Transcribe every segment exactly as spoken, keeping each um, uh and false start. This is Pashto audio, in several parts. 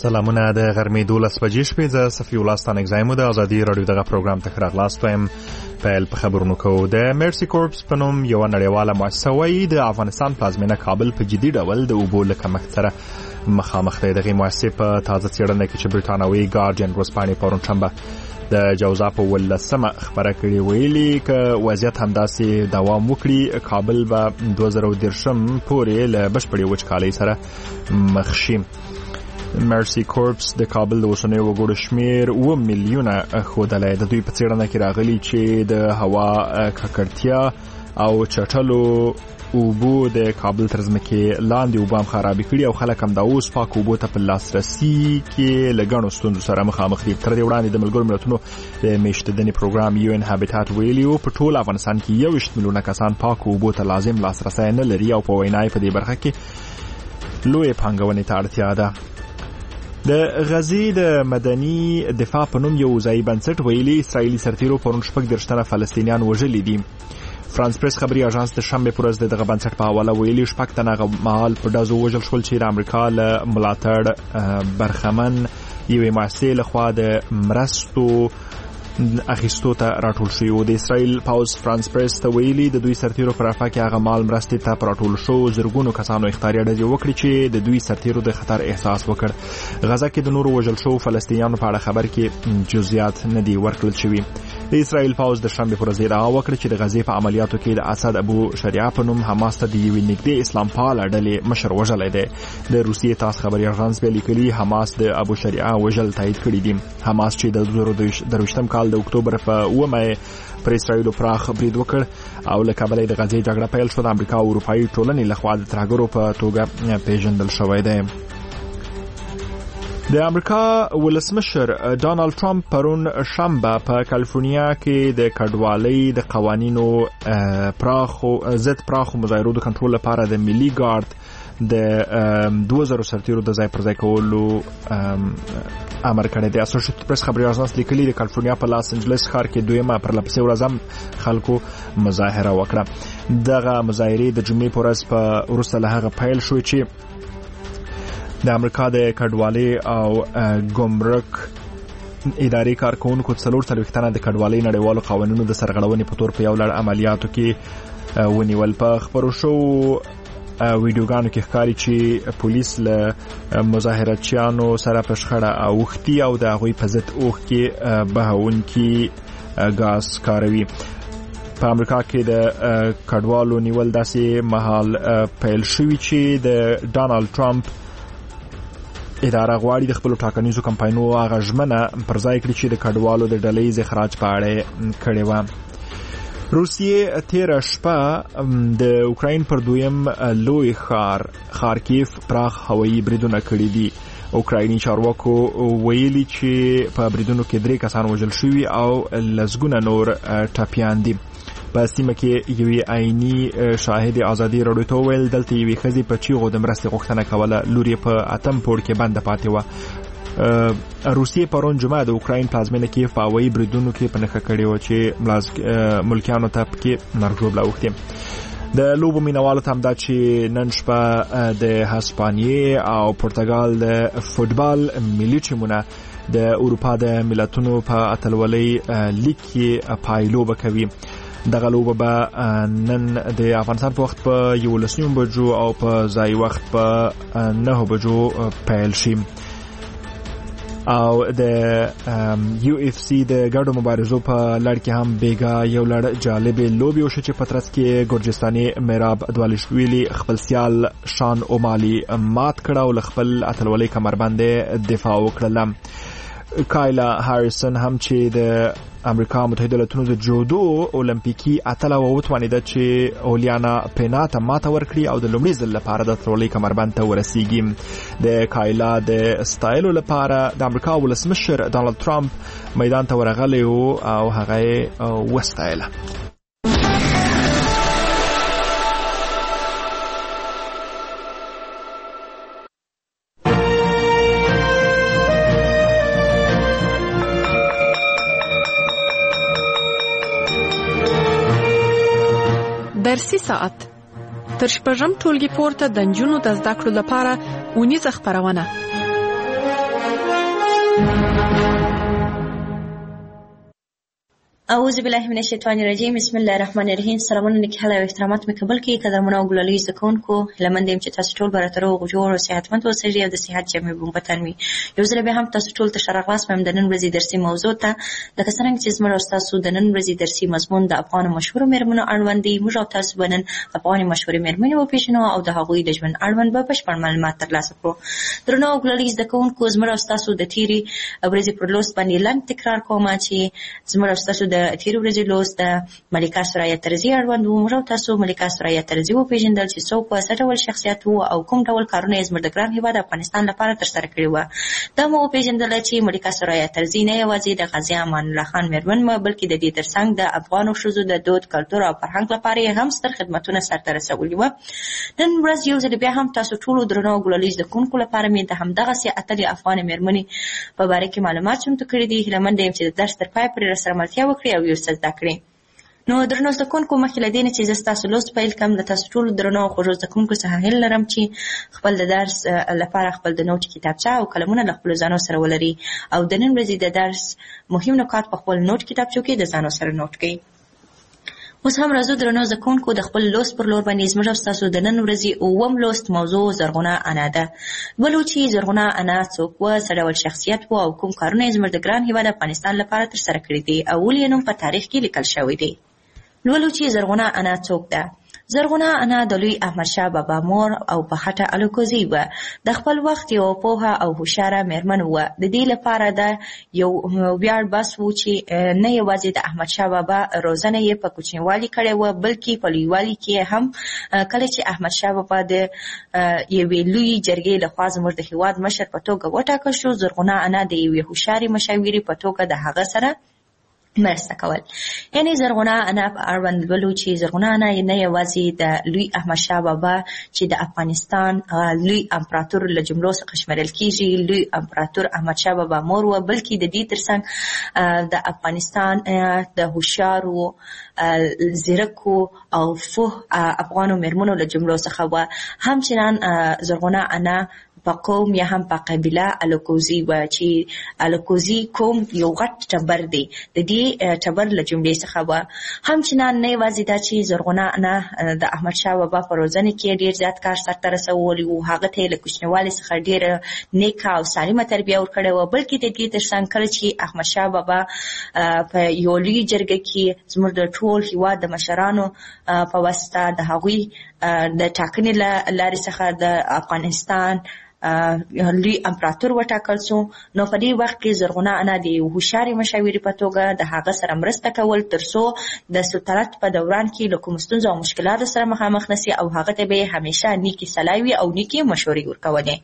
سلامونه د غرمې دولس بجې شپې زه صفي الله ستانکزی مو د ازادي راډیو دغه پروګرام ته ښه راغلاست وایم. پیل په خبرونو کوو. د مرسي کورپس په نوم یوه نړیواله مؤسسه وایي د افغانستان پلازمینه کابل په جدي ډول د اوبو له کمښت سره مخامخ دی. دغې مؤسسې په تازه څېړنه کې چې برټانوي ګارډین ورځپاڼې پرون شنبه د جوزا په ولسمه خبره کړې ویلي که وضعیت همداسې دوام وکړي کابل به دوه زره دېرشم پورې له بشپړې وچکالۍ سره مخ شي. مرسي کورپس د کابل د اوسنیو وګړو شمیر اوه میلیونه ښودلی. د دوی په څېړنه کې راغلي چې د هوا ککړتیا او چټلو اوبو د کابل تر ځمکې لاندې اوبه هم خرابې کړي او خلک هم د اوس پاک اوبو ته په لاسرسي کې له ګڼو ستونزو سره مخامخ دي. تر دې وړاندې د ملګرو ملتونو د میشتدنې پروګرام یو ان هابیټات ویلي و په ټول افغانستان کې یوویشت میلیونه کسان پاک اوبو ته لازم لاسرسی نه لري او په وینا یې په دې برخه کې لویې پانګونې ته اړتیا ده. د غزې د مدني دفاع په نوم یو ځایي بنسټ ویلي اسرائیلي سرتیرو پرون شپږ دېرش تنه فلسطینیان وژلي دي. فرانس پریس خبري اژانس د شنبې په ورځ دغه بنسټ په حواله ویلي شپږ تنه هغه مهال په ډزو وژل شول چې د امریکا له ملاتړ برخمن یوې مؤسسې لخوا د مرستو اخیستو ته راټول شوي وو. د اسرائیل پاوز فرانس پریس ته ویلي د دوی سرتیرو په رافاه کې هغه مال مرستې ته په راټول شو زرګونو کسانو اختیاري ډزې وکړي چې د دوی سرتیرو د خطر احساس وکړ. غزه کې د نورو وژل شوو فلسطینیانو په اړه خبر کې جزئیات نه دي ورکړل شوي. د اسرائیل پاوز د شنبې په ورځ ادعا وکړه چې د غزې په عملیاتو کې د اسد ابو شریعه په نوم حماس ته د یوې نږدې اسلام پاله ډلې مشر وژلی دی. د روسیې تاس خبري اژانس بیا لیکلي حماس د ابو شریعه وژل تایید کړي دي. حماس چې د دوه زره درویشتم کال د اکتوبر په اوومه پر اسرائیلو پراخ برید وکړ او له کبله د غزې جګړه پیل شو. د امریکا او اروپایي ټولنې لخوا د ترهګرو په توګه پیژندل شوی دی. د امریکا ولسمشر ډانلډ ټرمپ پرون شنبه په کالیفورنیا کې د کډوالۍ د قوانینو پراخو ضد پراخو مظاهرو د کنټرول لپاره د ملي ګارد د دوه زره سرتیرو د ځای پر ځای کولو امر کړی دی. اسوسییټډ پریس خبري اژانس لیکلي د کالیفورنیا په لاس انجلس ښار کې دویمه پرلپسې ورځ هم خلکو مظاهره وکړه. دغه مظاهرې د جمعې په ورځ په وروسته له هغه پیل شوې چې د امریکا د کډوالۍ او ګمرک ادارې کارکونکو څلور څلوېښت تنه د کډوالۍ نړیوالو قوانینو د سرغړونې په تور په یو لړ عملیاتو کې ونیول. په خپرو شوو ویډیوګانو کې ښکاري چې پولیس له مظاهرچیانو سره په شخړه اوښتي او د هغوی په ضد اوښکې بهونکي ګاز کاروي. په امریکا کې د کډوالو نیول داسې مهال پیل شوي چې د ډانلډ ټرمپ اداره غواړي د خپلو ټاکنیزو کمپاینو هغه ژمنه پر ځای کړي چې د کډوالو د ډلهییز اخراج په اړه کړې وه. روسیې تیره شپه د اوکراین پر دویم لوی ښار خارکیف پراخ هوایي بریدونه کړي دي. اوکرایني چارواکو ویلي چې په بریدونو کې درې کسان وژل شوي او لسګونه نور ټپیان دي. په سیمه کې یوې عیني شاهد ازادي راډیو ته وویل دلته یوې ښځې په چیغو د مرستې غوښتنه کوله. لور یې په اتم پوړ کې بنده پاتې وه. روسیې پرون جمعه د اوکراین پلازمینه کې په هوایي بریدونو کې په نښه کړې وه چې ملکیانو ته پکې مرګ ژوبله اوښتې. د لوبو مینوالو ته همدا چې نن شپه د هسپانیې او پرتګال د فوټبال ملي ټیمونه د اروپا د ملتونو په اتلولۍ لیګ کې پایلوبه کوي. دغه لوبه به نن د افغانستان په وخت په یولس نیمو بجو او په ځایي وخت په نهو بجو پیل شي. او د یو اف سی د ګډو مبارزو په لړ کې هم بیګا یو لړ جالبې لوبې وشوه چې په ترڅ کې ګورجستاني میراب دوالشویلي خپل سیال شان اومالي مات کړه او له خپل اتلولۍ کمربند دفاع وکړله. کایلا هاریسن هم چې د امریکا متحده ایالاتونو د جودو اولمپیکي اتله وتوانیده چې اولیانا پینا ته ماته ورکړي او د لومړي ځل لپاره د اتلولۍ کمربند ته ورسیږي. د کایلا د سټایلو لپاره د امریکا ولسمشر ډانلډ ټرمپ میدان ته ورغلی و او هغه یې وستایله. درسي ساعت تر شپږم ټولګي پورته د نجونو د زده کړو لپاره اونیزه خپرونه. اعوذ بالله من الشیطان الرجیم. بسم الله الرحمن الرحیم. سلامونه نیکه او احترامات مې قبول کړئ. قدرمنو او ګلالي زده کوونکو، هیله مند یم چې تاسو ټول به راته روغ جوړ او صحتمند اوسئ او د صحت جامې به مو په تن وي. یو ځل بیا هم تاسو ټول ته ښه راغلاست وایم د نن ورځې درسي موضوع ته. لکه څرنګه چې زموږ او ستاسو د نن ورځې درسي مضمون د افغانو مشهورو مېرمنو اړوند دی، موږ او تاسو به نن افغاني مشهورې مېرمنې وپېژنو او د هغوی د ژوند اړوند به بشپړ معلومات ترلاسه کړو. درنو او ګلالي زده کوونکو، زموږ او ستاسو د تېرې ورځې پر لوست باندې لنډ تکرار کوم چې زموږ او ستاسو د تېرې ورځې لوست د ملکه سرایه ترزي اړوند و. موږ او تاسو ملکه سرایه ترزي وپېژندل چې څوک و، څه ډول شخصیت و او کوم ډول کارونه یې زموږ د ګران هېواد افغانستان لپاره ترسره کړي وه. دا مو وپېژندله چې ملکه سرایه ترزي نه یوازې د غازي امان الله خان مېرمن وه، بلکې د دې ترڅنګ د افغانو ښځو د دود، کلتور او فرهنګ لپاره یې هم ستر خدمتونه سرته رسولي وه. نن ورځ یو ځل بیا هم تاسو ټولو درنو او ګلالي زده کوونکو لپاره مې د همدغسې اتلې افغانې مېرمنې په باره کې معلومات چمتو کړي دي. هیله منده یم چې د درس تر پایه پورې راسره ملتیا وکړئ او یو څه زده کړئ. نو درنو زده کوونکو، مخکې له دې نه چې زه ستاسو لوست پیل کړم، له تاسو ټولو درنو او خوږو زده کوونکو څخه هیله لرم چې خپل د درس لپاره خپل د نوټ کتابچه او قلمونه له خپلو ځانو سره ولري او د نن ورځې د درس مهم نکات په خپل نوټ کتابچو کې د ځانو سره نوټ کړئ. اوس هم راځو درنو زده کوونکو، د خپل لوست پر لور باندې زموږ او ستاسو د نن ورځې اووم لوست موضوع زرغونه انا ده. ولو چې زرغونه انا څوک وه، څه ډول شخصیت و او کوم کارونه یې زموږ د ګران هېواد افغانستان لپاره ترسره کړي دي او ولې یې نوم په تاریخ کې لیکل شوی دی. لولو چې زرغونه انا څوک ده. زرغونه انا د لوی احمدشاه بابا مور او په خټه الوکوزي وه. د خپل وخت یو پوهه او هوښیاره مېرمن وه. د دې لپاره د یو ویاړ بس و چې نه یوازې د احمدشاه بابا روزنه یې په کوچنیوالي کړې وه، بلکې په لویوالي کې هم کله چې احمدشاه بابا د یوې لویې جرګې لخوا زموږ د هېواد مشر په توګه وټاکل شو، زرغونه انا د یوې هوښیارې مشاورې په توګه د هغه سره مرسته کول. یعنی زرغونه انا په اړوند لولو چې زرغونه انا نه یوازې د لوی احمدشاه بابا چې د افغانستان لوی امپراتور له جملو څخه شمېرل کېږي، لوی امپراتور احمدشاه بابا مور وه، بلکې د دې ترڅنګ د افغانستان د هوښیارو، زیرکو او فوه افغانو مېرمنو له جملو څخه وه. همچنان زرغونه انا په قوم یا هم په قبیله الوکوزي وه چې الوکوزي قوم یو غټ ټبر دی، د دې ټبر له جملې څخه وه. همچنان نه یوازې دا چې زرغونه انا د احمدشاه بابا په روزنه کې ډېر زیات کار سرته رسولی و، هغه ته یې له کوچنیوالي څخه ډېره نیکه او سالمه تربیه ورکړې وه، بلکې د دې ترڅنګ کله چې احمدشاه بابا په یو لوی جرګه کې زموږ د ټول هېواد د مشرانو په واسطه د هغوی د ټاکنې له لارې څخه د افغانستان لوی امپراتور وټاکل شو، نو په دې وخت کې زرغونه انا د یو هوښیارې مشاورې په توګه د هغه سره مرسته کول تر څو د سلطنت په دوران کې له کومو ستونزو او مشکلاتو سره مخامخ نشي او هغه ته به یې همیشه نیکې صلاحي او نیکې مشورې ورکولې.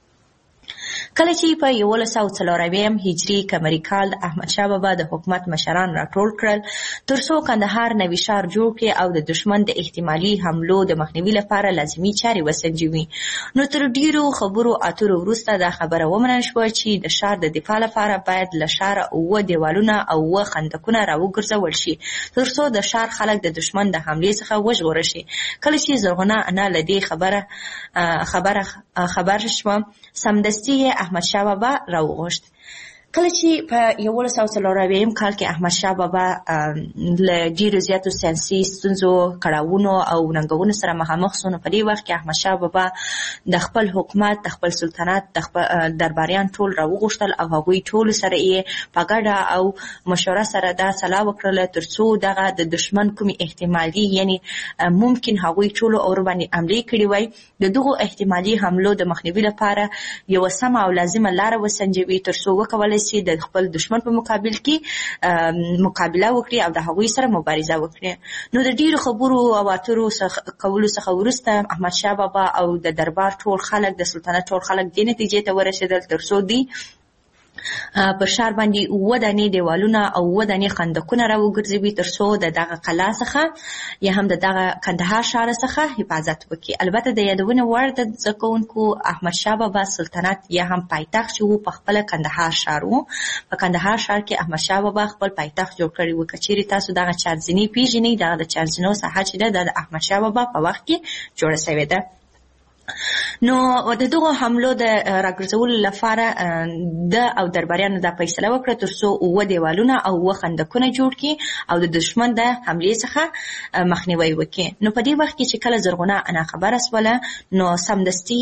کله چې په یولس سوه څلور اویایم هجري قمري کال د احمدشاه بابا د حکومت مشران راټول کړل تر څو کندهار نوي ښار جوړ کړي او د دښمن د احتمالي حملو د مخنیوي لپاره لازمي چارې وسنجوي. نو تر ډیرو خبرو اترو وروسته دا خبره ومنل شوه چې د ښار د دفاع لپاره باید له ښاره اووه دیوالونه او اووه خندقونه راوګرځول شي تر څو د ښار خلک د دښمن د حملې څخه وژغورل شي. کله چې زرغونه انا له دې خبره خبره خبر شوه، سمدستي احمدشاه بابا راوغوښت. کله چې په یولس سوه څلور اویایم کال کې احمدشاه بابا له ډېرو زیاتو سیاسي ستونزو، کړاوونو او ننګونو سره مخامخ شو، نو په دې وخت کې احمدشاه بابا د خپل حکومت، د خپل سلطنت د درباریان ټول راوغوښتل او هغوی ټولو سره یې په ګډه او مشوره سره دا سلا وکړله تر څو دغه د دښمن کومې احتمالي یعنی ممکن هغوی ټولو اور باندې حملې کړې وای، د دغو احتمالي حملو د مخنیوي لپاره یوه سمه او لازمه لاره وسنجوي تر څو وکولی چې د خپل دشمن په مقابل کې مقابله وکړي او د هغوی سره مبارزه وکړي. نو د ډیرو خبرو او اترو کولو څخه وروسته احمدشاه بابا او د دربار ټول خلک، د سلطنت ټول خلک دې نتیجې ته ورسېدل تر څو دوی پر ښار باندې اووه دانې دیوالونه او اووه دانې خندقونه راوګرځوي تر څو د دغه قلا څخه یا هم د دغه کندهار ښار څخه حفاظت وکړي. البته د یادونې وړ د زده کوونکو احمدشاه بابا سلطنت یا هم پایتخت چې و په خپله کندهار ښار و. په کندهار ښار کې احمدشاه بابا خپل پایتخت جوړ کړی و. که چیرې تاسو دغه چارزینې پیژنئ، دغه د چارزینو ساحه چې ده د احمدشاه بابا په وخت کې جوړه شوې ده. نو د دغو حملو د راګرځولو لپاره د او درباریانو دا فیصله وکړه تر څو اووه دیوالونه او اووه خندقونه جوړ کړي او د دشمن د حملې څخه مخنیوی وکړي. نو په دې وخت کې چې کله زرغونه انا خبره سوله نو سمدستي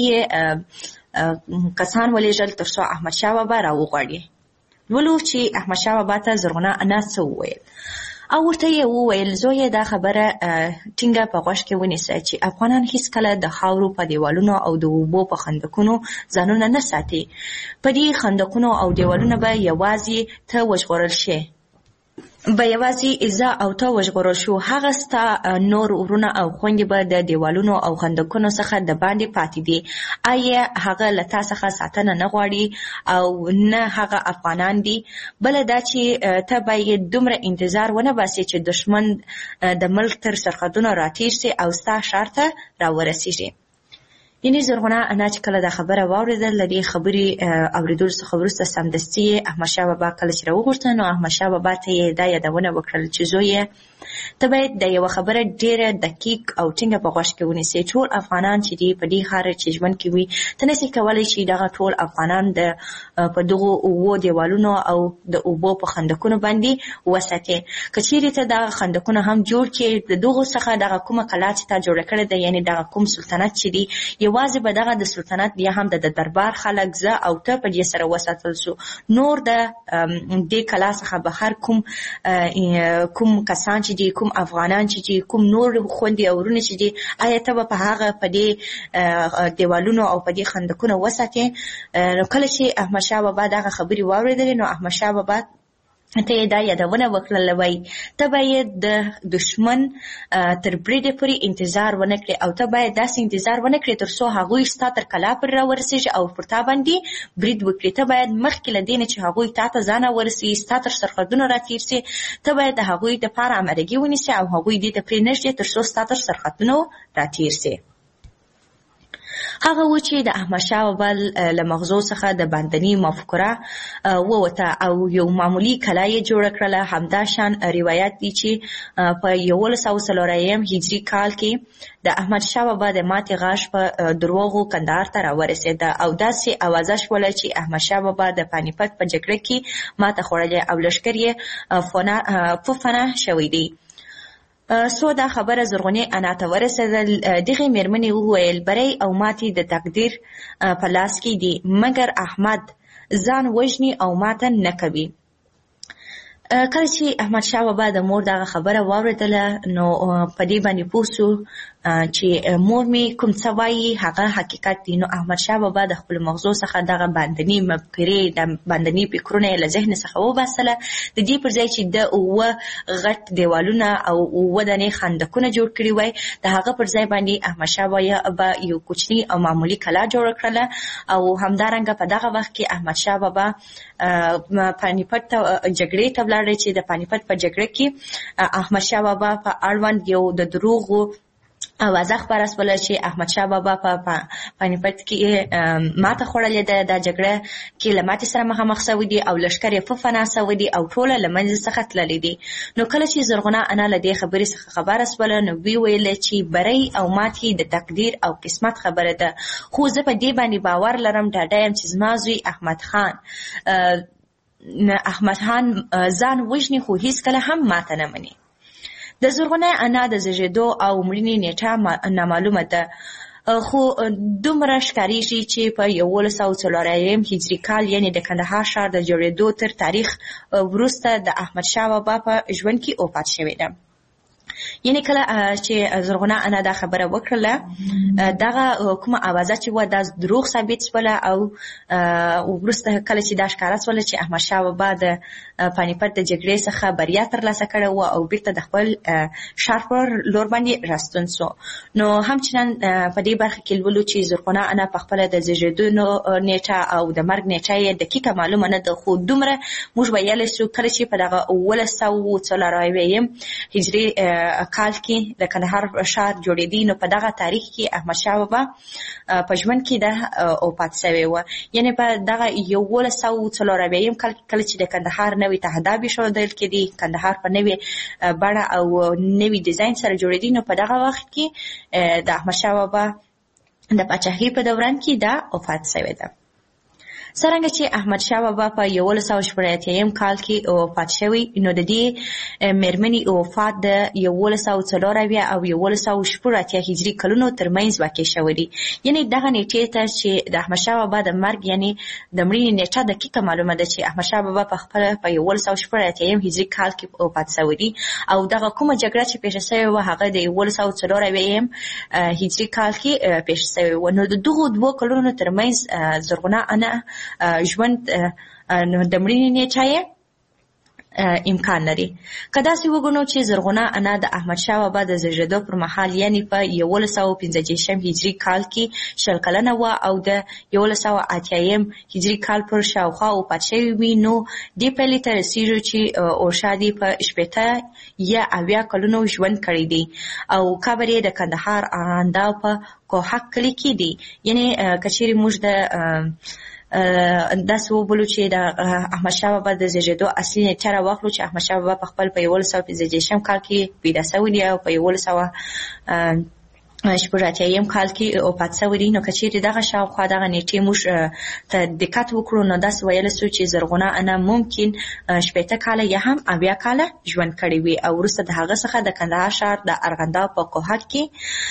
کسان ولېږل تر څو احمدشاه بابا راوغواړي. ولو چې احمدشاه بابا ته زرغونه انا څه وویل او ورته یې وویل زویه دا خبره ټینګه په غوږ کې ونیسه چې افغانان هیڅکله د خاورو په دیوالونو او د اوبو په خندقونو ځانونه نه ساتي. په دې خندقونو او دیوالونو به یوازې ته وژغورل شي به یوازې ایزا او ته وژغورل شو. هغه ستا نور ورونه او خویندې به د دیوالونو او خندقونو څخه د باندې پاتې دي. آیا هغه له تا څخه ساتنه نه غواړي او نه هغه افغانان دي؟ بله دا چې ته باید دومره انتظار ونه باسې چې دشمن د ملک تر سرحدونو راتیر سي او ستا ښار ته راورسیږي. یعنې زرغونه انا چې کله دا خبره واورېدل له دې خبرې اورېدلو څخه وروسته سمدستي احمدشاه بابا کله چې راوغوښته نو احمدشاه بابا ته یې دا یادونه وکړل چې زویه ته باید د یوه خبره ډېره دقیق او ټینګه په غوږ کې ونیسې. ټول افغانان چې دي په دې ښار چې ژوند کوي ته نسې کولی چې دغه ټول افغانان د په دغو اوو دیوالونو او د اوبو په خندقونو باندې وساتې. که چیرې ته دغه خندقونه هم جوړ کړې د دغو څخه دغه کومه کلا چې تا جوړه کړې ده یعنې دغه کوم سلطنت چې دي یوازې به دغه د سلطنت بیا هم د دربار خلک زه او ته په دې سره وساتل شو. نور د دې کلا څخه بهر کوم کوم کسان چې دي کوم افغانان چې دي کوم نور خوندې او ورونه چې دي آیا ته به په هغه په دې دیوالونو او په دې خندقونو وساتې؟ نو کله چې احمدشاه بابا دغه خبرې واورېدلې نو احمدشاه بابا ته یې دا یادونه وکړله وایي ته باید د دشمن تر بریده پورې انتظار ونه کړې او ته باید داسې انتظار ونه کړې تر څو هغوی ستا تر کلا پورې راورسېږي او پر تا باندې برید وکړي. ته باید مخکې له دې نه چې هغوی تا ته ځانه ورسي ستا تر سرحدونو راتېر سي ته باید د هغوی دپاره امرګي ونیسي او هغوی دې ته پرېنږدې تر څو ستا تر سرحدونو راتېر سي. هغه و چې د احمدشاه بابا له مغزو څخه د باندني مفکوره ووته او یو معمولي کلا یې جوړه کړله. همدا شان روایت دی چې په یولس سوه څلوریم هجري کال کې د احمدشاه بابا د ماتې غاښ په دروغو کندهار ته راورسېده او داسې اوازه شوله چې احمدشاه بابا د پانیپت په جګړه کې ماته خوړلې او لښکر یې فوفنه شوی دی. سو دا خبره زرغونې انا ته ورسېدل. دغې مېرمنې وویل بری او ماتې د تقدیر په لاس کې دي مګر احمد ځان وژني او ماته نه کوي. کله چې احمدشاه بابا د مور دغه خبره واورېدله نو په دې باندې پوه سو چې مور مې کوم څه وایي هغه حقیقت دی. نو احمدشاه بابا د خپلو مغزو څخه دغه باندني مفکورې د باندني فکرونه یې له ذهن څخه وباسله. د دې پر ځای چې د اووه غټ دیوالونه او اووه دانې خندقونه جوړ کړي وای د هغه پر ځای باندې احمدشاه بابا یو کوچني او معمولي کلا جوړه کړله او همدارنګه په دغه وخت کې احمدشاه بابا پانیپت ته جګړې ته ولاړی چې د پانیپت په جګړه کې احمدشاه بابا په اړوند یو د دروغو اوازه خپره سوله چې احمدشاه بابا په پانیپت کې ماته خوړلې ده. دا جګړه کې له ماتې سره مخامخ سوی دي او لښکر یې ففنا سوی دي او ټوله له منځه څخه تللي دي. نو کله چې زرغونه انا له دې خبرې څخه خبره سوله نو وی ویله چې بری او ماتې د تقدیر او قسمت خبره ده خو زه په دې باندې باور لرم ډاډه یم چې زما زوی احمد خان احمد خان ځان وژني خو هیڅکله هم ماته نه مني. د زرغونه انا د زیږېدو او مړینې نیټه نامعلومه ده خو دومره ښکارېږي چې په یولس سوه څلوریم هجري کال یعنې د کندهار ښار د جوړېدو تر تاریخ وروسته د احمدشاه بابا په ژوند کې وفات شوې ده. یعنی کله چې زرغونه انا دا خبره وکړله دغه کومه اوازه چې و دا دروغ ثابت شوله او وروسته کله چې دا ښکاره شوله چې احمدشاه بابا د پانیپت د جګړې څخه بریا ترلاسه کړې وه او بیرته د خپل ښار پر لور باندې راستون سو. نو همچنان په دې برخه کې لولو چې زرغونه انا په خپله د زیږېدو نیټه او د مرګ نیټه یې دقیقه معلومه نه ده خو دومره موږ ویلی سو کله چې په دغه اوولس سوه څلورویم هجري کال کې د کندهار ښار جوړېدی نو په دغه تاریخ کې احمدشاه بابا په ژوند کې د وفات شوی و. یعنې په دغه یولس سوه څلورویم کال کله چې د کندهار نوی تهداب ایښودل کېدی کندهار په نوې بڼه او نوي ډیزاین سره جوړېدی نو په دغه وخت کې د احمدشاه بابا د پاچاهۍ په دوران کې دا وفات شوې ده. څرنګه چې احمد شاه بابا په یولس سوه شپږ اتیایم کال کې وفات شوی، نو د دې مېرمنې وفات د یولس سوه څلور اویا او یولس سوه شپږ اتیا هجري کلونو ترمنځ واقع شوی دی. یعنې دغه نیټې ته چې د احمد شاه بابا د مرګ یعنې د مړینې نیټه دقیقه معلومه ده چې احمد شاه بابا په خپله په یولس سوه شپږ اتیایم هجري کال کې وفات شوی دی، او دغه کومه جګړه چې پیښه شوې وه هغه د یولس سوه څلور اویایم هجري کال کې پیښه شوې وه. نو د دغو دوو کلونو ترمنځ زرغونه انا ژوند د مړینې نیټه یې امکان لري. که داسې وګڼو چې زرغونه انا د احمد شاه بابا د زیږېدو پر مهال یعنې په یولس سوه پنځه دېرشم هجري کال کې شل کلنه وه او د یولس سوه اتیایم هجري کال پر شاوخوا وفات شوي وي، نو دې پایلې ته رسېږو چې اورشادي په شپېته یا اویا کلونو ژوند کړی دی او قبر یې د کندهار ارغنداو په کوهک کلي کې دی. یعنې که چیرې موږ د داسې وبولو چې د احمد شاه بابا د زیږېدو اصلي نیټه راواخلو چې احمد شاه بابا په خپل په یولس سوه پنځه دېرشم کال کې پیدا شوی دی او په یولس سوه شپږ اتیایم کال کې وفات شوی دی، نو که چیرې دغه شاوخوا دغه نیټې موږ ته دقت وکړو نو داسې ویلی سو چې زرغونه انا ممکن شپېته کاله یا هم اویا کاله ژوند کړی وي او وروسته د هغه څخه د کندهار ښار د ارغنداو په کوهک کې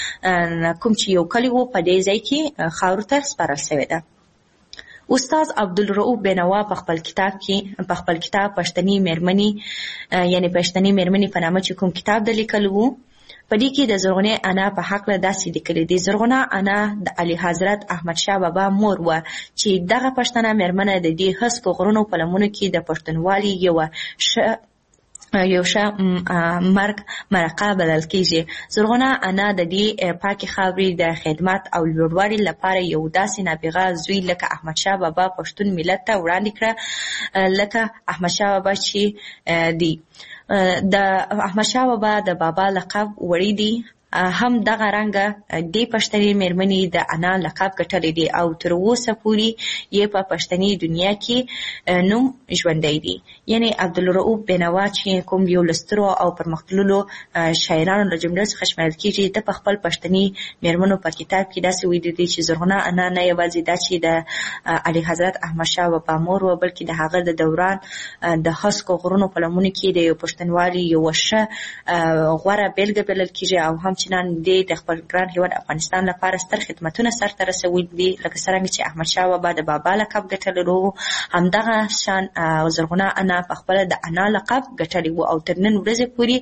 کوم چې یو کلی و په دې ځای کې خاورو ته سپارل شوې ده. استاد عبدالرؤف بینوا په خپل کتاب کې په خپل کتاب پښتني مېرمنې یعنی پښتني مېرمنې په نامه چې کوم کتاب د لیکلو و، په دې کې د زرغونې انا په هکله داسې لیکلي دي: زرغونه انا د اعلی حضرت احمد شاه بابا مور وه چې دغه پښتنه مېرمنه د دې هسکو غرونو په لمنو کې د پښتونولي یوه ښه یو ښه مرګ مرقه بلل کېږي. زرغونه انا د دې پاکې خاورې د خدمت او لوړوالي لپاره یو داسې نابغه زوی لکه احمد شاه بابا پښتون ملت ته وړاندې کړه لکه احمد شاه بابا چې دی. د احمد شاه بابا د بابا لقب وړی دی، هم دغه رنګه دې پښتني مېرمنې د انا لقب ګټلی دی او تر اوسه پورې یې په پښتني دنیا کې نوم ژوندی دی. یعنې عبدالرؤف بینوا چې کوم یو له سترو او پرمختللو شاعرانو له جملې څخه شمیرل کېږي، د په خپل پښتني مېرمنو په کتاب کې داسې ویلي دی چې زرغونه انا نه یوازې دا چې د اعلی حضرت احمد شاه بابا مور وه، بلکې د هغه د دوران د هسکو غرونو په لمنو کې د یو پښتونوالي یوه ښه غوره بېلګه بلل کېږي او هم چې نن دې د خپل ګران هېواد افغانستان لپاره ستر خدمتونه سرته رسولي دي، لکه څرنګه چې احمد شاه بابا د بابا لقب ګټلی و، همدغه شان زرغونه انا په خپله د انا لقب ګټلی و او تر نن ورځې پورې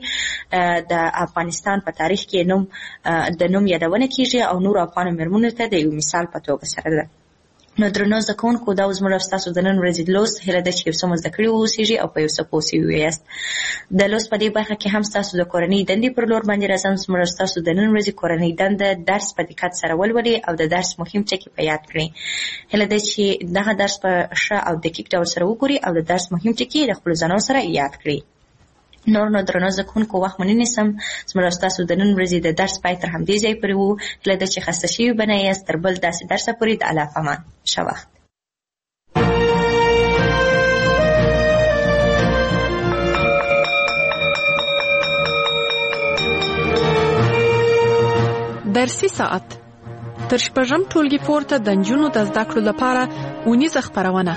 د افغانستان په تاریخ کې نوم د نوم یادونه کېږي او نورو افغانو مېرمنو ته د یو مثال په توګه سره ده. نو درنو زده کوونکو، دا زموږ او ستاسو د نن ورځې لوست هیله ده چې یو څه مو زده کړي واوسېږي او په یو څه پوه سوي یاست. د لوست په دې برخه کې هم ستاسو د کورنۍ دندې پر لور باندې راځم. زموږ او ستاسو د نن ورځې کورنۍ دنده درس په دقت سره ولولئ او د درس مهم ټکي په یاد کړئ. هیله ده چې دغه درس په ښه او دقیق ډول سره وګورئ او د درس مهم ټکي د خپلو ځانونو سره یاد کړئ. نور نو درنو زده کوونکو، وخت مو نه نیسم. زموږ او ستاسو د نن ورځې د درس پای تر همدې ځای پورې و. هیله ده چې خسته شوي به نه یاست. تر بل داسې درسه پورې د الله په امان. ښه وخت. درسي ساعت تر شپږم ټولګي پورته د نجونو د زده کړو لپاره اونیزه خپرونه.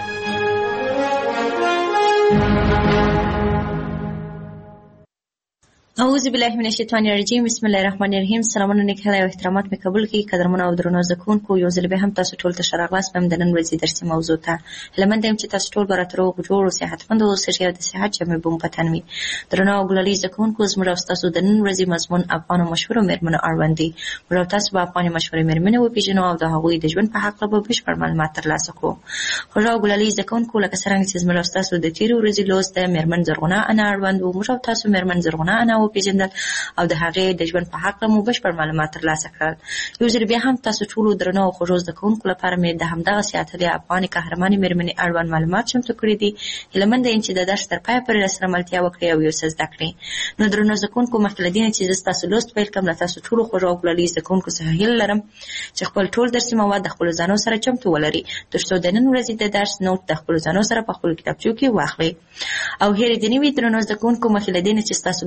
اعوذ بالله من الشیطان الرجیم. بسم الله الرحمن الرحیم. سلامونه نیک هیله او احترامات مې قبول کړئ. قدرمنو او درنو زده کوونکو، یو ځل بیا هم تاسو ټول ته ښه راغلاست. د نن ورځې درسي موضوع ته هیله مند یم چې تاسو ټول به راته روغ جوړ او صحتمند اوسئ او د صحت جامې به مو په تن وي. درنو او ګلالي زده کوونکو، زموږ او ستاسو د نن ورځې مضمون افغانو مشهورو مېرمنو اړوند دی. موږ او تاسو به افغاني مشهورې مېرمنې وپېژنو او د هغوی د ژوند په هکله به بشپړ معلومات ترلاسه کړو. خوږه او ګلالي زده کوونکو، لکه څرنګه چې زموږ او ستاسو د تېرې ورځې لوست د مېرمن زرغونه انا اړوند و، موږ او تاسو مېرمن زرغونه انا وپېژندل او د هغې د ژوند په هکله مو بشپړ معلومات ترلاسه کړل. یو ځل بیا هم تاسو ټولو درنو او خوږو زده کوونکو لپاره مې د همدغسې اتلې افغانې قهرمانې مېرمنې اړوند معلومات چمتو کړي دي. هیله منده یم چې د درس تر پایه پورې راسره ملتیا وکړئ او یو څه زده کړئ. نو درنو زده کوونکو، مخکې له دې نه چې زه ستاسو لوست پیل کړم، له تاسو ټولو خوږو او ګلالي زده کوونکو څخه هیله لرم چې خپل ټول درسي مواد د خپلو ځانو سره چمتو ولرئ، تر څو د نن ورځې د درس نوټ د خپلو ځانو سره په خپلو کتابچو کې واخلئ. او هیله دې نه وي درنو زده کوونکو، مخکې له دې نه چې ستاسو لوست پیل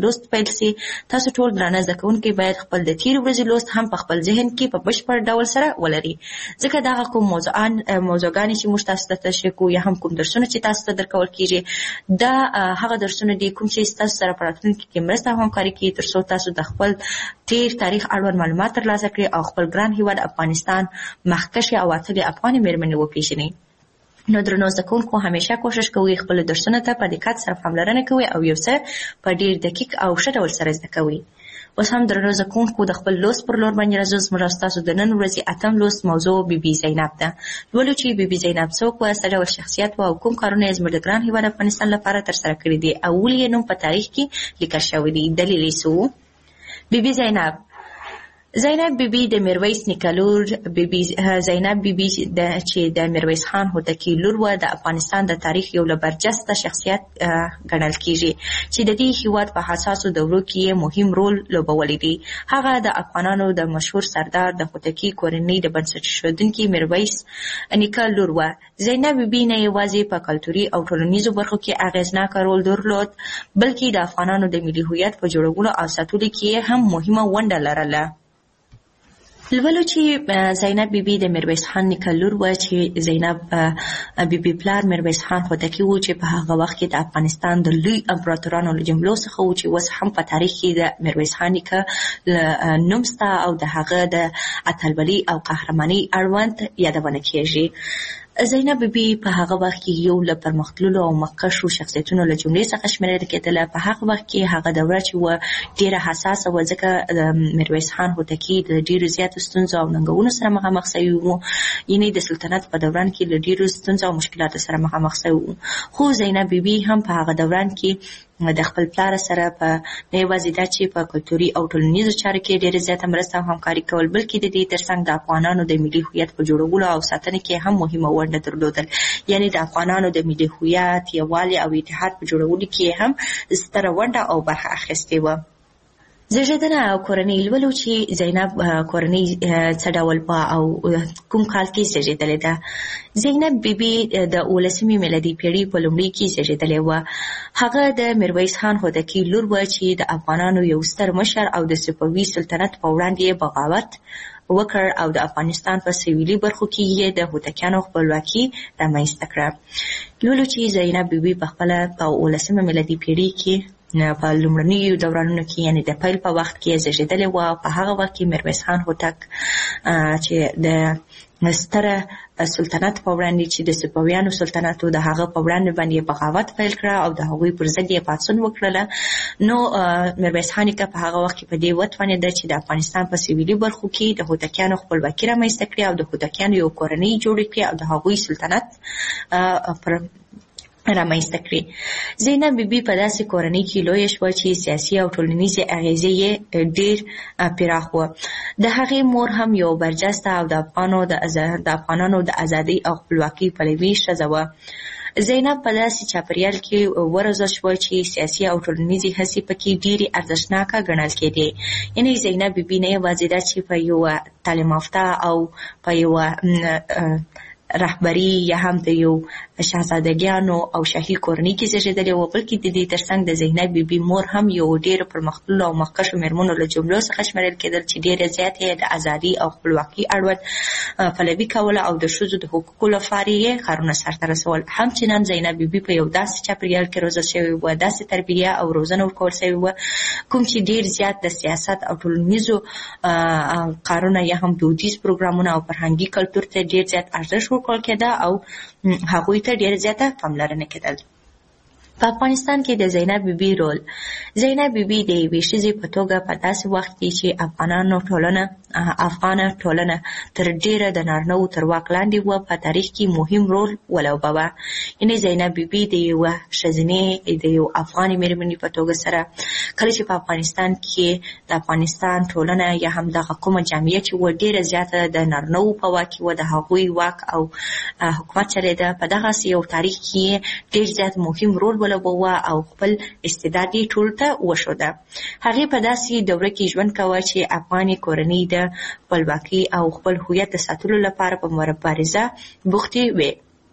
پیل سي. تاسو ټول درانه زده کوونکي باید خپل د تېرې ورځې لوست هم په خپل ذهن کې په بشپړ ډول سره ولري، ځکه دغه کوم موضوعان موضوعګانې چې موږ تاسو ته تشریح کوو یا هم کوم درسونه چې تاسو ته درکول کېږي دا هغه درسونه دي کوم چې تاسو سره په راتلونکي کې مرسته او همکاري کوي تر څو تاسو د خپل تېر تاریخ اړوند معلومات ترلاسه کړئ او خپل ګران هېواد افغانستان مخکښې او اتلې افغانې مېرمنې وپېژنئ. نو درنو زده کوونکو همیشه کوشش کوئ خپل درسونه ته په دقت سره پاملرنه کوئ او یو څه په ډېر دقیق او ښه ډول سره زده کوئ. اوس هم درنو زده کوونکو د خپل لوست پر لور باندې راځو. زموږ ستاسو د نن ورځې اتم لوست موضوع بي بي زینب ده. لولو چې بي بي زینب څوک وه، څه ډول شخصیت وه او کوم کارونه یې زموږ د ګران هېواد افغانستان لپاره ترسره کړي دي او ولې یې نوم په تاریخ کې لیکل شوی دی. دلیل یې څه و؟ بي بي زینب زینب بیبي د میرویس نیکه لور بیبي زینب بیبي چې د میرویس خان هوتکی لور وه د افغانستان د تاریخ یو له برجسته شخصیت ګڼل کیږي چې د دې هېواد په حساسو دورو کې یې مهم رول لوبولی دی. هغه د افغانانو د مشهور سردار د هوتکی کورنۍ د بنسټ ایښودونکي میرویس نیکه لور وه. زینب بیبي نه یوازې په کلتوري او ټولنیزو برخو کې اغېزناکه رول درلود بلکې د افغانانو د ملي هویت په جوړولو او ساتلو کې هم مهمه ونډه لرله. لولو چې زینب بیبي د میرویس خان نیکه لور وه چې زینب بیبي پلار میرویس خان هوتکی و چې په هغه وخت کې د افغانستان د لوی امپراتورانو له جملو څخه و چې اوس هم په تاریخ کې د میرویس خان نیکه نوم سته او د هغه د اتلولۍ او قهرمانۍ اړوند یادونه کیږي. زینب بیبي په هغه وخت کې یو له پرمختللو او مخکښو شخصیتونو له جملې څخه شمیرل کېدله. په هغه وخت کې هغه دوره چې وه ډېره حساسه وه ځکه د میرویس خان هوتکي د ډېرو زیاتو ستونزو او ننګونو سره مخامخ سوي وو، یعنې د سلطنت په دوران کې له ډېرو ستونزو او مشکلاتو سره مخامخ سوي وو. خو زینب بیبي هم په هغه دوران کې د خپل پلار سره په نه یوازې دا چې په کلتوري او ټولنیزو چارو کې ډېره زیاته مرسته او همکاري کول بلکې د دې ترڅنګ د افغانانو د ملي هویت په جوړولو او ساتنه کې هم مهمه ونډه درلودل، یعنې د افغانانو د ملي هویت یووالي او اتحاد په جوړولو کې هم ستره ونډه او برخه اخیستې وه. زیږېدنه او کورنۍ لولو چې زینب کورنۍ څه ډول وه او کوم کال کې زیږېدلې ده. زینب بیبي د اوولسمې میلادي پیړۍ په لومړي کې زیږېدلې وه. هغه د میرویس خان هوتکي لور وه چې د افغانانو یو ستر مشر او د صفوي سلطنت په وړاندې یې بغاوت وکړ او د افغانستان په سویلي برخو کې یې د هوتکیانو خپلواکي رامنځته کړه. لولو چې زینب بیبي په خپله په اوولسمه میلادي پیړۍ کې په لومړنیو دورانونو کې یعنې د پیل په وخت کې زیږېدلې وه. په هغه وخت کې میرویس خان هوتک چې د ستره سلطنت په وړاندې چې د صفویانو سلطنت و د هغه په وړاندې باندې بغاوت پیل کړه او د هغوی پر ضد یې پاڅون وکړله. نو میرویس خان نیکه په هغه وخت کې په دې وتوانېده چې د افغانستان په سویلي برخو کې د هوتکیانو خپلواکي رامنځته کړي او د هوتکیانو یو کورنۍ جوړه کړي او د هغوی سلطنت پر رامنځته کړي. زینب بیبي په داسې کورنۍ کې لویه شوه چې سیاسي او ټولنیزې اغېزې یې ډېر پراخ وه. د هغې مور هم یو برجسته او د افغانو د افغانانو د ازادۍ او خپلواکۍ پلوي ښځه وه. زینب په داسې چاپریال کې وروزل شوه چې سیاسي او ټولنیزې هڅې پکې ډېرې ارزښتناکه ګڼل کېدې. یعنې زینب بیبي نه یوازې دا چې په یوه تعلیم یافته او په یوه رهبري یا هم د یو شاهزادګیانو او شاهي کورنۍ کې زیږېدلې وه بلکې د دې ترڅنګ د زینب بیبي مور هم یو ډېرو پرمختللو او مخکښو مېرمنو له جملو څخه شمیرل کېدل چې ډېره زیاته یې د ازادۍ او خپلواکۍ اړوند پلوي کوله او د ښځو د حقوقو لپاره یې کارونه سرته رسول. همچنان زینب بیبي په یو داسې چاپریال کې روزل شوې وه، داسې تربیه او روزنه ورکول شوې وه کوم چې ډېر زیات د سیاست او ټولنیزو کارونه یا هم دودیز پروګرامونه او فرهنګي کلتور ته ډېر زیات ارزښت ورکول کېده او هغوی ته ډېر زیاته پاملرنه کېدل. په افغانستان کې د زینب بیبي رول. زینب بیبي د یوې ښځې په توګه په داسې وخت کې چې افغانانو ټولنه افغانه ټولنه تر ډېره د نارینه‌وو تر واک لاندې وه په تاریخ کې مهم رول ولوباوه. یعنې زینب بیبي د یوه ښځینې د یو افغانې مېرمنې په توګه سره کله چې په افغانستان کې د افغانستان ټولنه یا هم دغه کومه جامعه چې وه ډېره زیاته د نارینه‌وو په واک کې وه، د هغوی واک او حکومت چلېده، په دغسې یو تاریخ کې ډېر زیات مهم رول ولوباوه او خپل استعداد یې ټولو ته وښوده. هغې په داسې دوره کې ژوند کوه چې افغاني کورنۍ د خپلواکۍ او خپل هویت د ساتلو لپاره په مبارزه بوختې وې.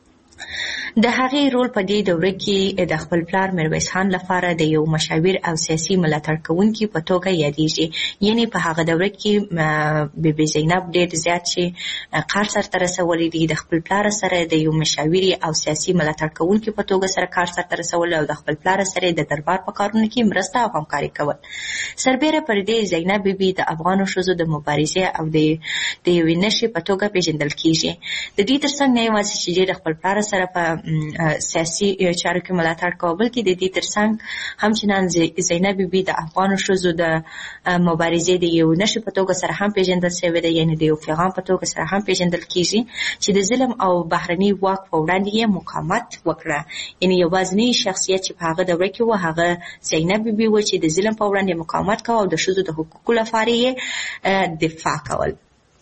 د هغې رول په دې دوره کې د خپل پلار میرویس خان لپاره د یو مشاور او سیاسي ملاتړ کوونکي په توګه یادېږي. یعنې په هغه دوره کې بی بي زینب ډېر زیات چې کار سرته رسولی دی، د خپل پلار سره د یو مشاوري او سیاسي ملاتړ کوونکي په توګه سره کار سرته رسول او د خپل پلار سره د دربار په کارونو کې مرسته او همکاري کول. سربیره پر دې زینب بیبي د افغانو ښځو د مبارزې او د د یوې نښې په توګه پیژندل کیږي. د دې ترڅنګ نه یوازې چې د خپل پلار سره په سیاسي چارو کې ملاتړ کوي، بلکې د دې ترڅنګ همچنان زینب بیبي د افغانو ښځو د مبارزې د یو نښې په توګه سره هم پیژندل شوې ده، یعنې د یو پیغام په توګه سره هم پیژندل کیږي چې د ظلم او بهرني واک په وړاندې یې مقاومت وکړه. یعنې یوازینی شخصیت چې په هغه دوره کې و هغه زینب بیبي و چې د ظلم په وړاندې مقاومت کوه او د ښځو د حقوقو لپاره یې دفاع کول.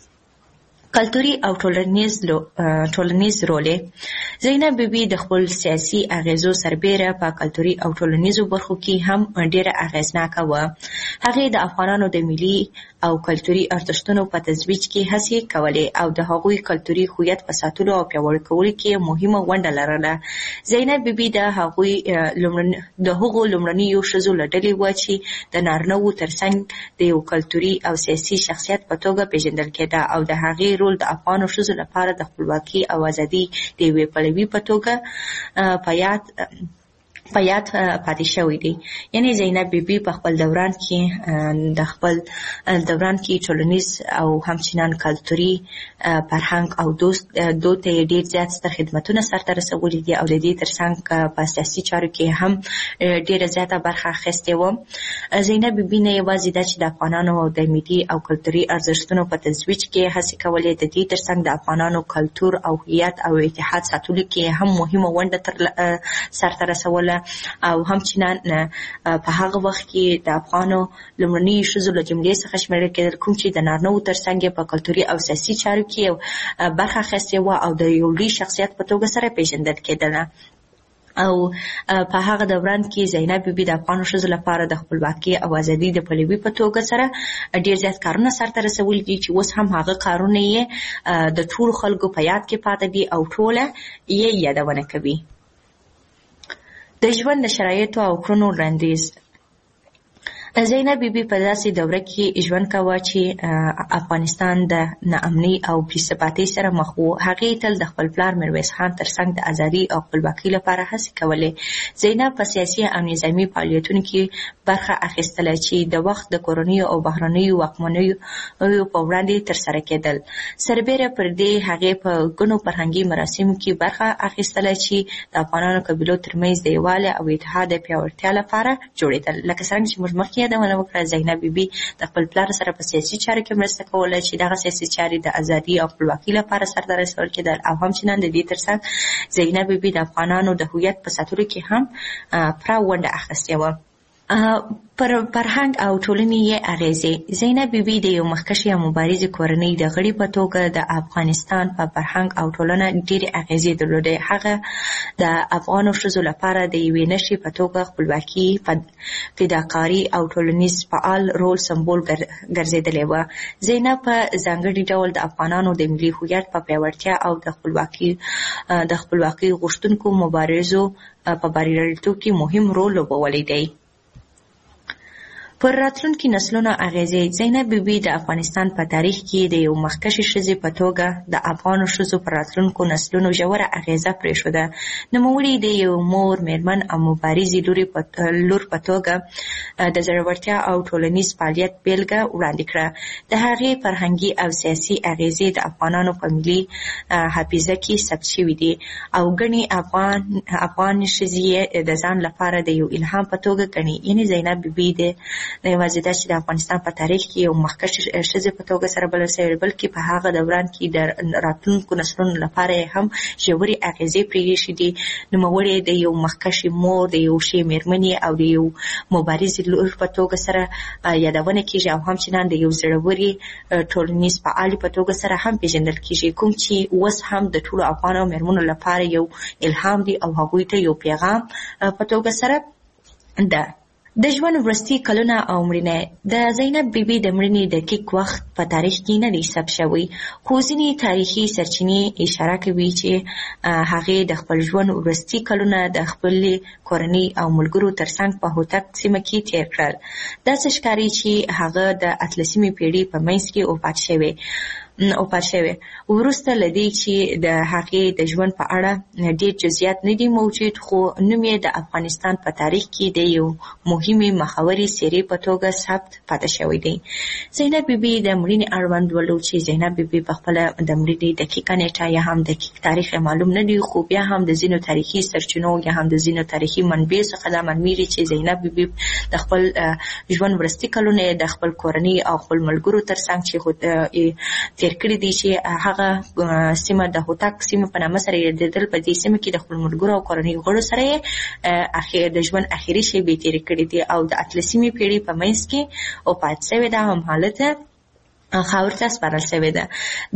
کلتوري او ټولنیز ټولنیز رول زینب بیبي د خپل سیاسي اغیزو سربیره په کلتوري او ټولنیزو برخو کې هم ډیره اغیزناکه وه. هغې د افغانانو د ملي او کلتوري ارزښتونو په ترویج کې هڅې کولې او د هغوی کلتوري هویت په ساتلو او پیاوړي کولو کې مهمه ونډه لرله. زینب بیبي د هغوی د هغو لومړنیو ښځو له ډلې وه چې د نارینه‌وو ترڅنګ د یو کلتوري او سیاسي شخصیت په توګه پیژندل کېده او د هغې رول د افغانو ښځو لپاره د خپلواکۍ او ازادۍ د یوې پلوي په توګه په یاد په یاد پاتې شوی دی. یعنې زینب بیبي په خپل دوران کې د خپل دوران کې ټولنیز او همچنان کلتوري فرهنګ او دوست دود ته ډېر زیات ستر خدمتونه سرته رسولي دي او د دې ترڅنګ په سیاسي چارو کې هم ډېره زیاته برخه اخیستې وه. زینب بیبي نه یوازې دا چې د افغانانو د ملي او کلتوري ارزښتونو په ترویج کې هڅې کولې، د دې ترڅنګ د افغانانو کلتور او هویت او اتحاد ساتلو کې هم مهمه ونډه سرته رسوله او همچنان په هغه وخت کې د افغانو لومړني ښځو له جملې څخه شمیرل کېدل کوم چې د نارینه‌وو ترڅنګ په کلتوري او سیاسي چارو کې برخه اخیستې وه او د یو لوی شخصیت په توګه سره پیژندل کېدله. او په هغه دوران کې زینب بیبي د افغانو ښځو لپاره د خپلواکۍ او ازادۍ د پلوي په توګه سره ډېر زیات کارونه سرته رسولي دي چې اوس هم هغه کارونه یې د ټولو خلکو په یاد کې پاتې دي او ټوله یې یادونه کوي. د ژوند د شرایطو او کړنو وړاندیز زینب بیبي په داسې دوره کې ژوند کاوه چې افغانستان د ناامنۍ او بې ثباتۍ سره مخ و. هغې تل د خپل پلار میرویس خان ترڅنګ د ازادۍ او خپلواکۍ لپاره هڅې کولې. زینب په سیاسي او نظامي فعالیتونو کې برخه اخیستله چې د وخت د کورنیو او بهرنیو واکمنیو په وړاندې ترسره کېدل. سربیره پر دې هغې په ګڼو فرهنګي مراسمو کې برخه اخیستله چې د افغانانو قبیلو ترمنځ د یووالي او اتحاد د پیاوړتیا لپاره جوړېدل. لکه څرنګه چې موږ مخکې یادونه وکړه، زینب بیبي د خپل پلار سره په سیاسي چارو کې مرسته کوله چې دغه سیاسي چارې د ازادۍ او خپلواکۍ لپاره سرته رسول کېدل او همچنان د دې ترڅنګ زینب بیبي د افغانانو د هویت په ساتلو کې هم پوره ونډه اخیستې وه. پر فرهنګ او ټولنې یې اغیزې زینب بیبي د یو مخکښې او مبارزې کورنۍ د غړي په توګه د افغانستان په فرهنګ او ټولنه ډېرې اغیزې درلودې. هغه د افغانو ښځو لپاره د یوې نښې په توګه خپلواکي، فداکاري او ټولنیز فعال رول سمبول ګرځېدلې وه. زینب په ځانګړي ډول د افغانانو د ملي هویت په پیاوړتیا او د خپلواکي د خپلواکۍ غوښتونکو مبارزو په بریالیتوب کې مهم رول لوبولی دی. پر راتلونکي نسلونو اغیزې زینب بیبي د افغانستان په تاریخ کې د یو مخکښې ښځې په توګه د افغانو ښځو پر راتلونکو نسلونو ژوره اغیزه پرېښوده. نوموړي د یو مور، میرمن او مبارزې لور په توګه د زړورتیا او ټولنیز فعالیت بیلګه وړاندې کړه. د هغې فرهنګي او سیاسي اغیزې د افغانانو په ملي حافظه کې ثبت شوي دي او ګڼې افغان افغان ښځې د ځان لپاره د یو الهام په توګه ګڼي. یعنې زینب بیبي د نه یوازې دا چې د افغانستان په تاریخ کې یو مخکښې ښځې په توګه سره بلل شوې، بلکې په هغه دوران کې د راتلونکو نسلونو لپاره هم ژورې اغیزې پرېښې دي. نوموړې د یو مخکښې مور، د یو ښې میرمنې او د یو مبارزې لور په توګه سره یادونه کېږي او همچنان د یو زړورې ټولنیز فعالې په توګه سره هم پېژندل کېږي، کوم چې اوس هم د ټولو افغانو میرمنو لپاره یو الهام دی او هغوی ته یو پیغام په توګه سره ده. د ژوند وروستي کلونه او مړینه د زینب بیبي د مړینې دقیق وخت په تاریخ کې نه دی ثبت شوی، خو ځینې تاریخي سرچینې اشاره کوي چې هغې د خپل ژوند وروستي کلونه د خپلې کورنۍ او ملګرو ترڅنګ په هوتک سیمه کې تیر کړل. داسې ښکاري چې هغه د اتلسمې پیړۍ په منځ کې وفات شوی او پات شوی. وروسته له دې چې د هغې د ژوند په اړه ډېر جزئیات نه دي موجود، خو نوم یې د افغانستان په تاریخ کې د یو مهمې مخورې څېرې په توګه ثبت پاتې شوی دی. زینب بیبي د مړینې اړوند ولو چې زینب بیبي په خپله د مړینې دقیقه نیټه یا هم دقیق تاریخ معلوم نه دی، خو بیا هم د ځینو تاریخي سرچینو یا هم د ځینو تاریخي منبعو څخه دا معلومیږي چې زینب بیبي د خپل ژوند وروستي کلونه د خپل کورنۍ او خپل ملګرو ترڅنګ چې تیر کړی دي چې هغه سیمه د هوتک سیمه په نامه سره یادېدل، په دې سیمه کې د خپل ملګرو او کورنۍ غړو سره یې اخر د ژوند اخري شېبې تېرې کړې دي او د اتلسمې پیړۍ په منځ کې وفات شوې ده. هم حالت خاور ته سپارل شوې ده.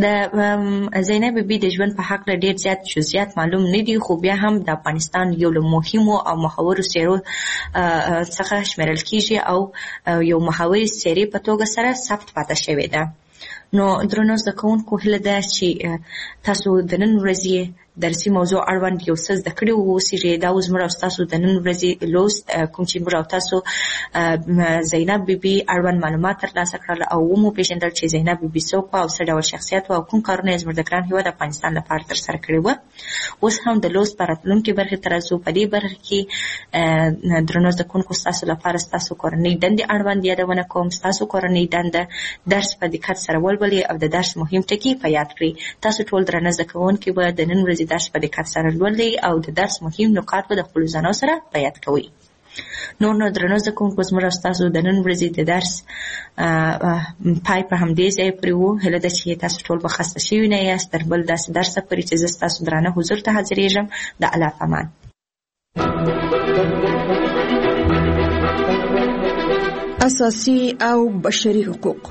د زینب بیبي د ژوند په حق ډېر زیات جزئیات معلوم نه دي، خو بیا هم د افغانستان یو له مهمو او محورو څېرو څخه شمیرل کېږي او یو محوري څېرې په توګه سره ثبت پاتې شوې ده. نو درنو زده کوونکو هیله ده چې تاسو د نن ورځې درسي موضوع اړوند یو څه زده کړي واوسئ. دا اوس موږ او تاسو د نن ورځې لوست کوم چې موږ او تاسو زینب بیبي اړوند معلومات ترلاسه کړل او ومو پېژندل چې زینب بیبي څوک وه او څه ډول شخصیت وه او کوم کارونه یې زموږ د ګران هېواد افغانستان لپاره ترسره کړي وه. اوس هم د لوست په راتلونکې برخې ته راځو. په دې برخه کې درنو زده کوونکو ستاسو لپاره ستاسو کورنۍ دندې اړوند یادونه کوم. ستاسو کورنۍ دنده درس په دقت سره ولولئ او د درس مهم ټکي په یاد کړئ. تاسو ټول درنه زده کوونکي به د نن ورځې درس په دقت سره لولئ او د درس مهم نکات به د خپلو ځانو سره په یاد کوئ. نور نو درنو زده کوونکو زموږ او ستاسو د نن ورځې د درس پای په همدې ځای پورې و. هیله ده چې تاسو ټول به خسته شوي نه یاست تر بل داسې درسه پورې چې زه ستاسو درانه حضور ته حاضرېږم. د الله په امان. اساسي او بشري حقوق.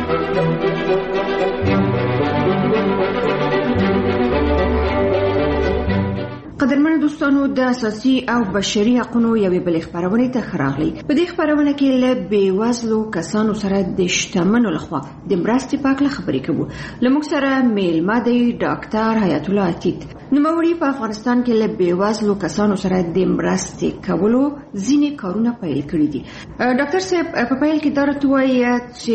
قدرمن دوستانو، د اساسي او بشري حقوقو یوې بلې خبرونه ته ښه راغلی. په دې خبرونه کې له بېوزلو کسانو سره د شتمنو لخوا د مرستې په اړه خبرې کوو. له موږ سره میلمه دی ډاکټر حیات الله عتیق. نوموړي په افغانستان کې له بېوزلو کسانو سره د مرستې کولو ځینې کارونه پیل کړي دي. ډاکټر صاحب، په پیل کې دا راته ووایه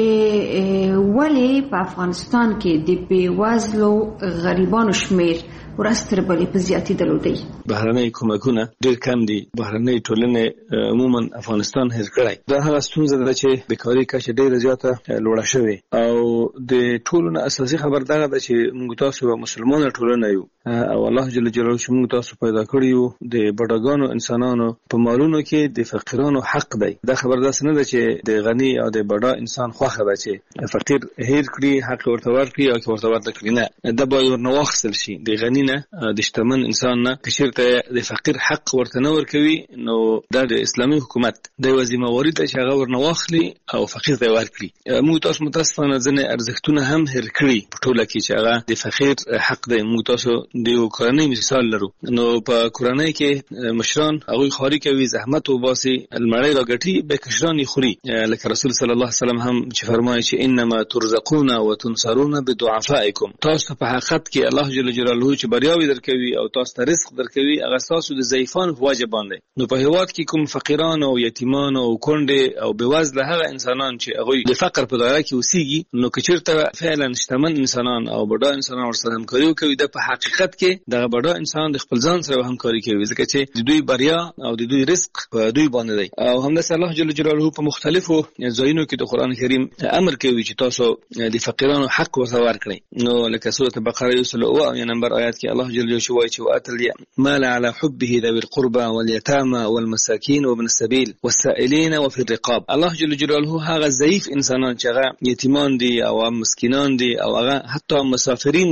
چې ولې په افغانستان کې د بېوزلو غریبانو شمېر ورځ تر بلې په زیاتېدلو دی. بهرنۍ کومکونه ډېر کم دي. بهرنۍ ټولنې عموما افغانستان هېر کړی. دا هغه ستونزه ده چې بیکاري کچه ډېره زیاته لوړه شوې او د ټولو نه اساسي خبر دغه ده چې موږ تاسو یوه مسلمانه ټولنه یو او الله جل جلاله چې موږ تاسو پیدا کړي یو د بډاګانو انسانانو په مالونو کې د فقیرانو حق دی. دا خبر داسې نه ده چې د غني او د بډا انسان خوښه ده چې فقیر هېر کړي، حق ورته ورکړي او که ورته ورته کړي. نه، دا باید ورنه واخیستل شي. د غني نه د شتمن انسان نه که چېرته د فقیر حق ورته نه ورکوي نو دا د اسلامي حکومت د یوه ذمهواري ده چې هغه ورنه واخلي او فقیر ته یې ورکړي. موږ تاسو متاسفانه ځینې ارزښتونه هم هېر کړي په ټوله کې چې هغه د فقیر حق دی. موږ تاسو د یو کورنۍ مثال لرو. نو په کورنۍ کې مشران هغوی خواري کوي، زحمت وباسي، المړۍ راګټي، بیا کشران یې خوري. لکه رسول صلی الله علیه وسلم هم چې فرمایي چې انما ترزقون وتنصرون بدعفائکم. تاسو په حقیقت کې الله جل جلاله چې بریاوې درکوي او تاسو ته رزق درکوي هغه ستاسو د ضعیفانو په وجه باندې. نو په هېواد کې کوم فقیران او یتیمان او کونډې او بېوزله هغه انسانان چې هغوی د فقر په دایره کې اوسېږي، نو که چېرته فعلا شتمن انسانان او بډا انسانان ورسره همکاري وکوي، دا په حقیقت کې دغه بډا انسان د خپل ځان سره همکاري کوي، ځکه چې د دوی بریا او د دوی رزق په دوی باندې دی. او همداسې الله جل جلاله په مختلفو ځایونو کې د قرآن کریم امر کوي چې تاسو د فقیرانو حق ورته ورکړئ. نو لکه سورة بقره یو سل اوه اویا نمبر آیات کې الله جل جلاله وایي چې وآتى المال على حبه ذوي القربى واليتامى والمساكين وابن السبيل والسائلين وفي الرقاب. الله جل جلاله هغه ضعیف انسانان چې هغه یتیمان دي او مسکینان دي او هغه حتی مسافرین دي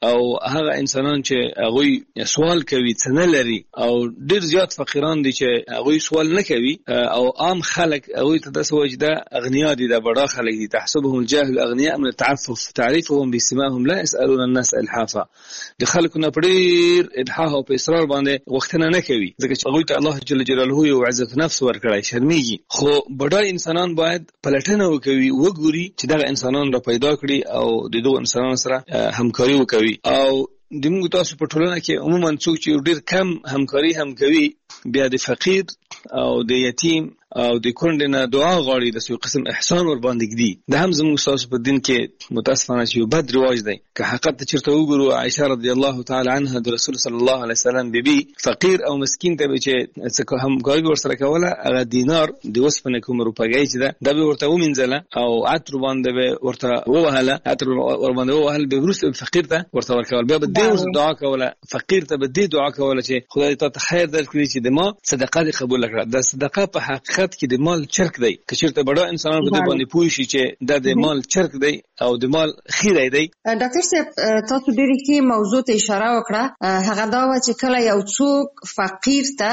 او هغه انسانان چې هغه سوال کوي څه نه لري او ډیر زیات فقیران دي چې هغه سوال نه کوي او عام خلک هغه ته د سوجده اغنیا دي د بڑا خلک دي تحسبهم الجاهل اغنياء من التعفف تعريفهم بسماهم لا يسالون الناس الحافا د خلکو نه پډیر الحاح او په اصرار باندې وختنه نه کوي ځکه چې هغه ته الله جل جلاله یو عزت نفس ورکړای شرمېږي خو بډا انسانان باید پلټنه وکوي وګوري چې دا انسانان را پیدا کړي او د دوه انسانانو سره همکاري وکوي او د موږ تاسو په ټولنه کې عموما څوک چې ډیر کم همکاري هم کوي بیا د فقیر او د یتیم او د کونډې نه دعا غواړي د یو قسم احسان ور باندې کړي د هم زموږ تاسو په دین کې متاسفانه چې یو بد رواج دی که حقیقت چیرته وګورو عائشه رضی الله تعالی عنها د رسول صلی الله علیه وسلم بیبي فقیر او مسکین ته چې څه همکاري ورسره کوله هغه دینار د وسپنه کوم روپګی چې دا د ورته ومنځله او عطر باندې ورته ووهله عطر ور باندې ووهل به ورسره فقیر ته ورته ورکول بیا به دې دعا کوله فقیر ته به دې دعا کوله چې خدای ته خیر درکړي چې د ما صدقه دې قبول کړه د صدقه په حقیقت کې د مال چرک دی که چیرته بڑا انسانان په دې باندې پوه شي چې د مال چرک دی او د مال خیره دی. ډاکټر صاحب تاسو ډېرې کې موضوع ته اشاره وکړه هغه دا و چې کله یو څوک فقیر ته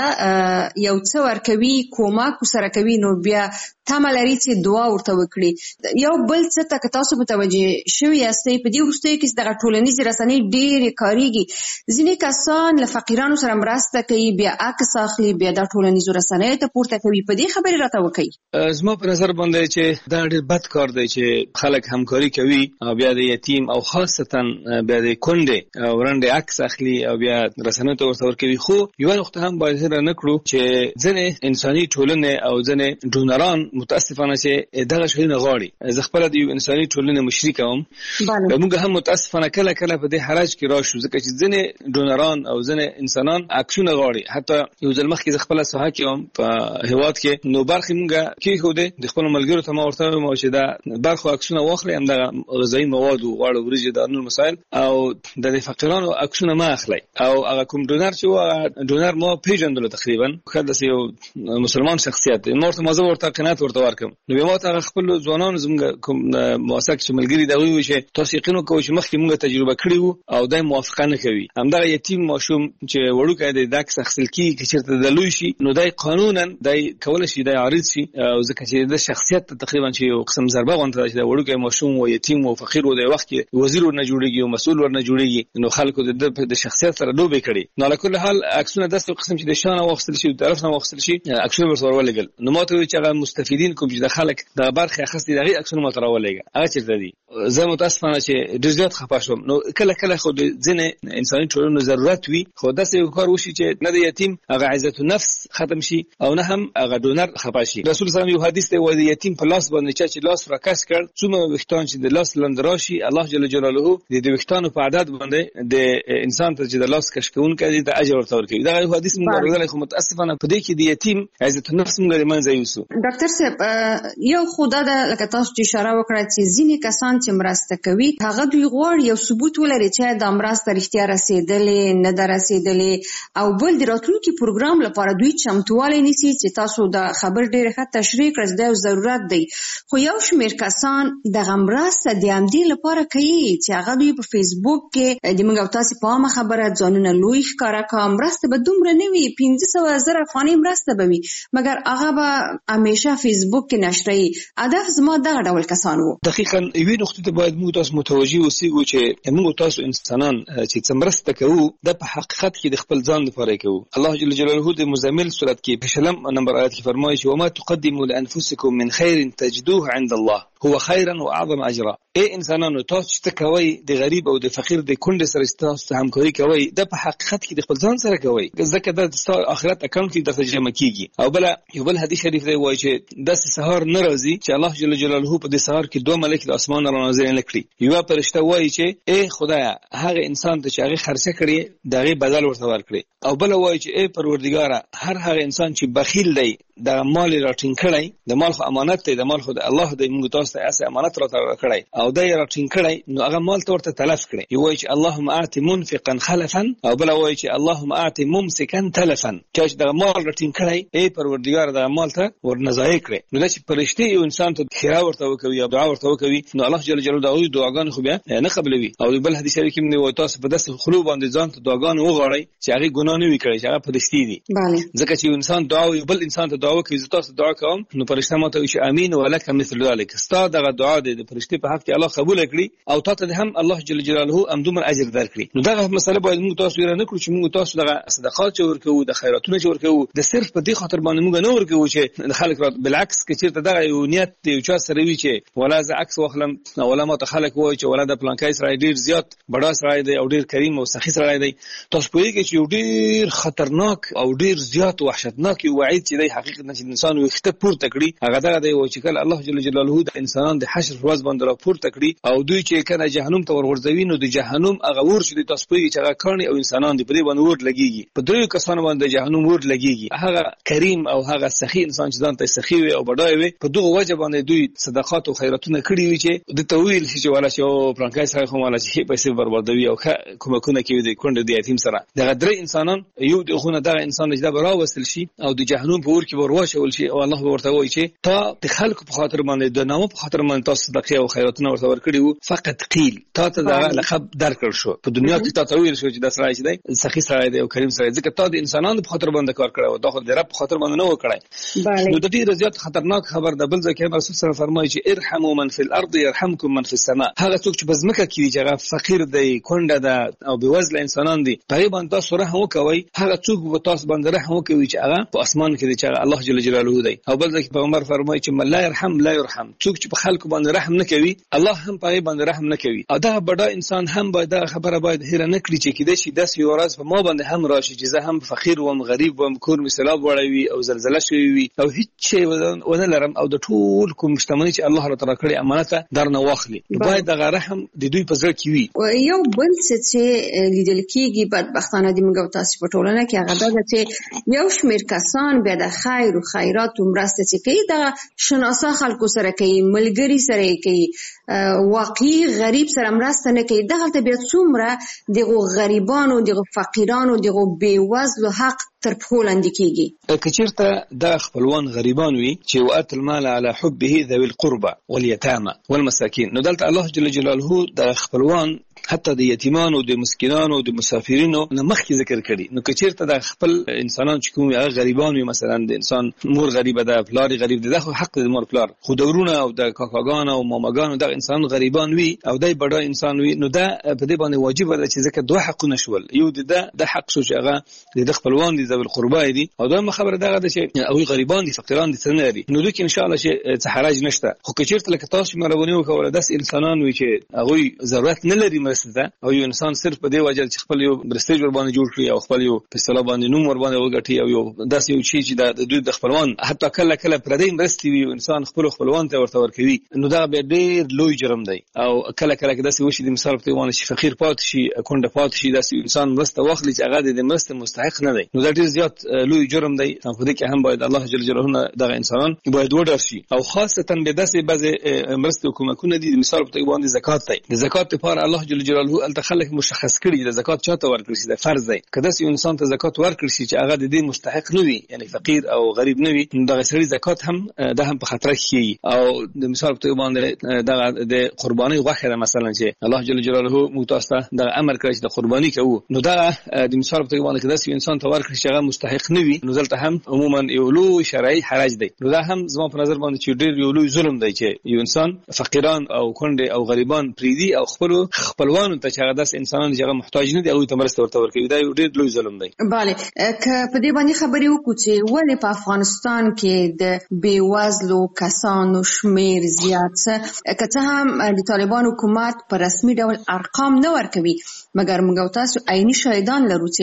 یو څه ورکوي کومک سره کوي نو بیا تمه لري چې دعا ورته وکړي یو بل څه ته که تاسو متوجه شوي یاستئ په دې وروستیو کې دغه ټولنیزې رسنۍ ډېرې کارېږي ځینې کسان له فقیرانو سره مرسته کوي بیا عکس اخلي بیا دا ټولنیزو رسنیو ته پورته کوي په دې خبرې راته وکړئ. زما په نظر باندې چې دا ډېر بد کار دی چې خلک همکاري کوي او بیا د یتیم او خاصتا بیا د کونډې او رنډې عکس اخلي او بیا رسنیو ته ورته ورکوي خو یوه نقطه هم باید هېره نه کړو چې ځینې انساني ټولنې او ځینې ډونران متاسفانه چې دغه شیونه غواړي زه خپله د یو انساني ټولنې مشري کوم موږ هم متاسفانه کله کله په دې حرج کې راشو ځکه چې ځینې ډونران او ځینې انسانان عکسونه غواړي حتی یو ځل مخکې زه خپله ساحه کې وم په هېواد کې نو برخې موږ کېښودې د خپلو ملګرو ته ما ورته وویل چې دا برخو عکسونه واخلئ همدغه غذایي مواد و غوړ وریجې دا نور مسایل او د دې فقیرانو عکسونه مه اخلئ او هغه کوم ډونر چې و هغه ډونر ما پېژندلو تقریبا ښه داسې یو مسلمان شخصیت دی ما ورته ما زه ورته قناعت ورته ورکړم نو بیا ما ته خپلو ځوانانو زموږ کوم موثق چې ملګري د هغوی وویل چې تاسو یقین وکوئ چې مخکې موږ تجربه کړې وو او دی موافقه نه کوي همدغه یتیم ماشوم چې وړوکی دی د عکس اخیستل کېږي که چېرته د لوی شي نو دی قانونا دی کولی شي دی عارض شي او ځکه چې د شخصیت ته تقریبا چې یو قسم ضربه غونته ده چې د وړوکی ماشوم و یتیم و فقیر و د وخت کې وزیر ورنه جوړېږي او مسؤل ورنه جوړېږي نو خلکو د شخصیت سره لوبې کړي نو علا کل حال عکسونه داسې یو قسم چې د شا نه واخیستل شي د طرف نه واخیستل شي عکسونه ورته ورولېږل نو ما ته وویل چې هغه مستفیدین کوم چې د خلک د برخې اخیستې د هغې عکسونه ما ته راولېږه هغه چېرته دي زه متاسفانه چې ډېر زیات خفه شوم نو کله کله خو د ځینې انساني ټولنو ضرورت وي خو داسې یو کار وشي چې نه د یتیم هغه عزت النفس ختم شي او نه هم هغه ډونر خفه شي رسول صلی یو حدیث دی وایي د یتیم په لاس باندې چا چې لاس راکش کړ څومره ویښتان چې د لاس لاندې راشي الله جل جلاله د دې ویښتانو په عدد باندې د انسان ته چې د لاس کش کوونکی دی د اجر ورته ورکوي دغه یو حدیث موږ اورېدلی خو متاسفانه په دې کې د یتیم عزت النفس موږ له منځه یوسو. ډاکټر صاحب یو خو دا ده لکه تاسو چې اشاره وکړه چې ځینې کسان چې مرسته کوي هغه دوی غواړي یو ثبوت ولري چې دا مرسته رښتیا رسېدلې نه ده رسېدلې او بل د راتلونکي پروګرام لپاره دوی چمتووالی نیسي چې تاسو دا خبر ډېره ښه تشریح کړئ دا یو ضرورت دی خو یو شمېر کسان دغه مرسته د همدې لپاره کوي چې هغه دوی په فیسبوک کې د موږ او تاسې په عامه خبره ځانونه لوی ښکاره کړه مرسته به دومره نه وي پنځه سوه زره افغانۍ مرسته به وي مګر هغه به همیشه فیسبوک کې نشروي هدف زما دغه ډول کسان وو. دقیقا یوې نقطې ته باید موږ تاسو متوجه اوسېږو چې موږ تاسو انسانان چې څه مرسته کوو دا په حقیقت کې د خپل ځان لپاره کوو. الله جل جلاله د مزمل سورت کې په شلم نمبر آیت کې فرمایي چې وما تقدموا لانفسکم من خیر تجدوه عند الله هو خیرا واعظم اجرا. ای انسانانو تاسو چې کوي د غریب او د فقیر د کونډې سره تاسو همکاري کوي دا په حقیقت کې د خپل ځان سره کوي ځکه دا د آخرت اکاونټ کې درته جمع کیږي. او بل یو بل حدیث شریف دی وایي چې داسې سهار نه راځي چې الله جل جلاله په دې سهار کې دوه ملائکې د اسمان را نازل نه کړي یو فرشته وایي چې ای خدایا هغه انسان ته چې هغه خرڅه کړي دغه بدل ورته ورکړي او بل وایي چې ای پروردګاره هر هغه انسان چې بخیل دی د مال راټینګ کړی، د مال خو امانت دی، د مال خو د الله دی، موږ تاسو ته اسه امانت را کړی او د راټینګ کړی، نو هغه مال ته ورته تلف کړی. یو وایي چې اللهم اعط منفقا خلفا، او بل وایي چې اللهم اعط ممسكا تلفا. چې د مال راټینګ کړی ای پروردګار د مال ته ورنځای کړی. نو چې پرشتي یو انسان ته خیره ورته وکوي او دعا ورته وکوي، نو الله جل جلاله دغه دعاګانې خو بیا نه قبلوي. او بل حدیث شریف کې موږ تاسو په داسې خلو باندې ځان ته دعاګانې وغواړئ چې هغه ګناه نه وي کړی، چې هغه پرشتي دي. بله ځکه چې انسان دعا وي بل انسان ته دعا وکړي، زه تاسو دعا کوم، نو فرشته ماته وایي چې امين ولک مثل ذلك. ستا دغه دعا د فرشتي په حق کې الله قبول کړي او تاسو ته هم الله جل جلاله هم دومره اجر درکړي. نو دغه مسله باید موږ تاسو یې نه کړو چې موږ تاسو دغه صدقات چې ورکوو، د خیراتونه چې ورکوو، د صرف په دې خاطر باندې موږ نه ورکوو چې خلک را بالعکس کې چیرته دغه یو نیت یو چا سره وي چې ولا ز عکس واخلم، ولا ما ته خلک وایي چې ولا د پلانکای سره ډیر زیات بڑا سره دی او ډیر کریم او سخی سره دی. تاسو پوهیږئ چې یو ډیر خطرناک او ډیر زیات وحشتناک وعید چې د حقیقت نه انسان وخته پورته کړي، هغه دغه دی چې کله الله جل جلاله د انسانان د حشر ورځ باندې را پورته کړي او دوی چې کنه جهنم ته ورغورځوي، نو د جهنم هغه ور چې تاسو پوهیږئ چې هغه کاني او انسانان دی په دې باندې ور لګيږي، په دریو کسانو باندې جهنم ور لګيږي. هغه کریم او هغه سخی انسان چې ځان ته سخی وي او بډای وي، په دغه وجه باندې دوی صدقات او خیراتونه کړی وي چې د تویل چې ولا چې او پرانکای سره خو ولا چې پیسې بربادوي او کومه کومه کوي د کونډه د یتیم سره. دغه درې انسانان یو د خونه دغه انسان چې دا براوستل شي او د جهنم په ور کې ورواچول شي، او الله ورته وایي چې تا د خلکو په خاطر باندې د نامو په خاطر باندې تاسو صدقې او خیراتونه ورته ورکړي وو، فقط قیل تا ته دا لقب درکړ شو په دنیا کې، تا ته ویل شو چې دا سړی چې دی سخی سړی دی او کریم سړی، ځکه تا د انسانانو په خاطر باندې کار کړو، دا خو د رب په خاطر باندې نه وکړای. نو د دې رضایت خطرناک خبر د بل ځکه رسول صلی الله علیه وسلم فرمایي چې ارحموا من فی الارض يرحمكم من فی السماء. هغه څوک چې بزمکه کې چې هغه فقیر دی، کونډه ده او بېوزله انسانان دي، په دې باندې تاسو رحم وکوئ. هغه څوک به تاسو باندې رحم وکوي چې هغه په اسمان کې دی، چې الله جل جلاله دی. او بل ځکه پیغمبر فرمایي چې من لا يرحم لا يرحم. څوک چې په خلکو باندې رحم نه کوي، الله هم په دې باندې رحم نه کوي. او دا بډا انسان هم باید دا خبره باید هیر نه کړي چې کېدای شي داسې یو ورځ په ما باندې هم راشي چې زه هم فقیر وم، غریب وم، کور مې سیلاب وړی او زلزله شوی وي او هیڅ شی ونه لرم، او د ټول کوم شتمنۍ چې الله تعالی کړی امانت درنه واخلي. باید دغه رحم د دوی په زړه کې وي. یو بل څه چې لیدل کېږي بدبختانه د موږ تاسو په ټولنه کې هغه ده چې یو شمېر کسان بیا د خیر او خیرات او مرسته چې کوي دغه شناسا خلکو سره کوي، ملګري سره کوي، واقعي غریب سره مرسته نه کوي. دغه ته بیا څومره دغه غریبانو، دغه فقیرانو، دغه بېوزلو حق تر پښو لاندې کېږي. که چېرته دا خپلوان غریبان وي چې وآت المال على حبه ذوي القربى واليتامى والمساکین، نو دلته الله جل جلاله د خپلوان حتی د یتیمانو، د مسکینانو، د مسافرینو نه مخکې ذکر کړي. نو که چېرته د خپل انسانان چې کوم هغه غریبان وي، مثلا د انسان مور غریبه ده، پلار غریب ده، خو حق د مور پلار، خو د ورونه او د کاکاګانو او ماماګانو د انسان غریبان وي او دای بډا انسان وي، نو دا په دې باندې واجب ده چې ځکه دوه حقونه شول. یو د د حق شو چې هغه د خپلوان دي، ذوی القربى دي، او دویمه خبره دغه ده چې او غریبان دي، فقیران دي، څه نه لري. نو دوی کې ان شاء الله چې څه حرج نشته. خو که چېرته لکه تاسو مهرباني وکړئ داس انسانان وي چې هغه ضرورت نه لري مرسته، او یو انسان صرف په دې وجه چې خپل یو برستیج ور باندې جوړ کړي او خپل یو په اصطلاح باندې نوم ور باندې وګټي، او یو داسې یو شی چې د دوی د خپلوان حتی کله کله پردې مرستې وي انسان خپل خپلوان ته ورته ورکوي، نو دا به ډېر لوی جرم دی. او کله کله داسې وشي د مثال په توګه چې فقیر پات شي، کونډه پات شي، داسې انسان مرسته واخلي چې هغه د مرسته مستحق نه دی، نو دا ډېر زیات لوی جرم دی. په دې کې هم باید الله جل جلاله دغه انسانان باید وډار شي. او خاصتا به داسې بعضې مرستې حکومتونه دي، مثال په توګه د زکات دی. د زکات لپاره الله جل جلاله التخلق مشخص کړي د زکات چاته ورکړي چې د فرض دی. کله چې انسان ته زکات ورکړي چې هغه د دې مستحق نه وي، یعنی فقیر او غریب نه وي، دغه سړي زکات هم د هم په خطر کې. او د مثال په توګه باندې دغه د قرباني غوښه مثلا چې الله جل جلاله موږ تاسو ته د امر کړی چې د قرباني کوو، نو دا د مثال په توګه باندې کله چې انسان ته ورکړي چې هغه مستحق نه وي، نو دلته هم عموما یو لوی شرعي حرج دی. نو دا هم زما په نظر باندې چې ډېر یو لوی ظلم دی چې یو انسان فقیران او کونډه او غریبان پریدي او خپل خپلوانو ته چې هغه داس انسانان چې هغه محتاج نه دي هغه ته مرسته ورته ورکوي، دا یو ډېر لوی ظلم دی. bale که په دې باندې خبرې وکړو چې ولې په افغانستان کې د بېوزلو کسانو شمیر زیات څه، که څه هم د طالبان حکومت په رسمي ډول ارقام نه ورکوي، مګر موږ تاسو عیني شاهدان لرو چې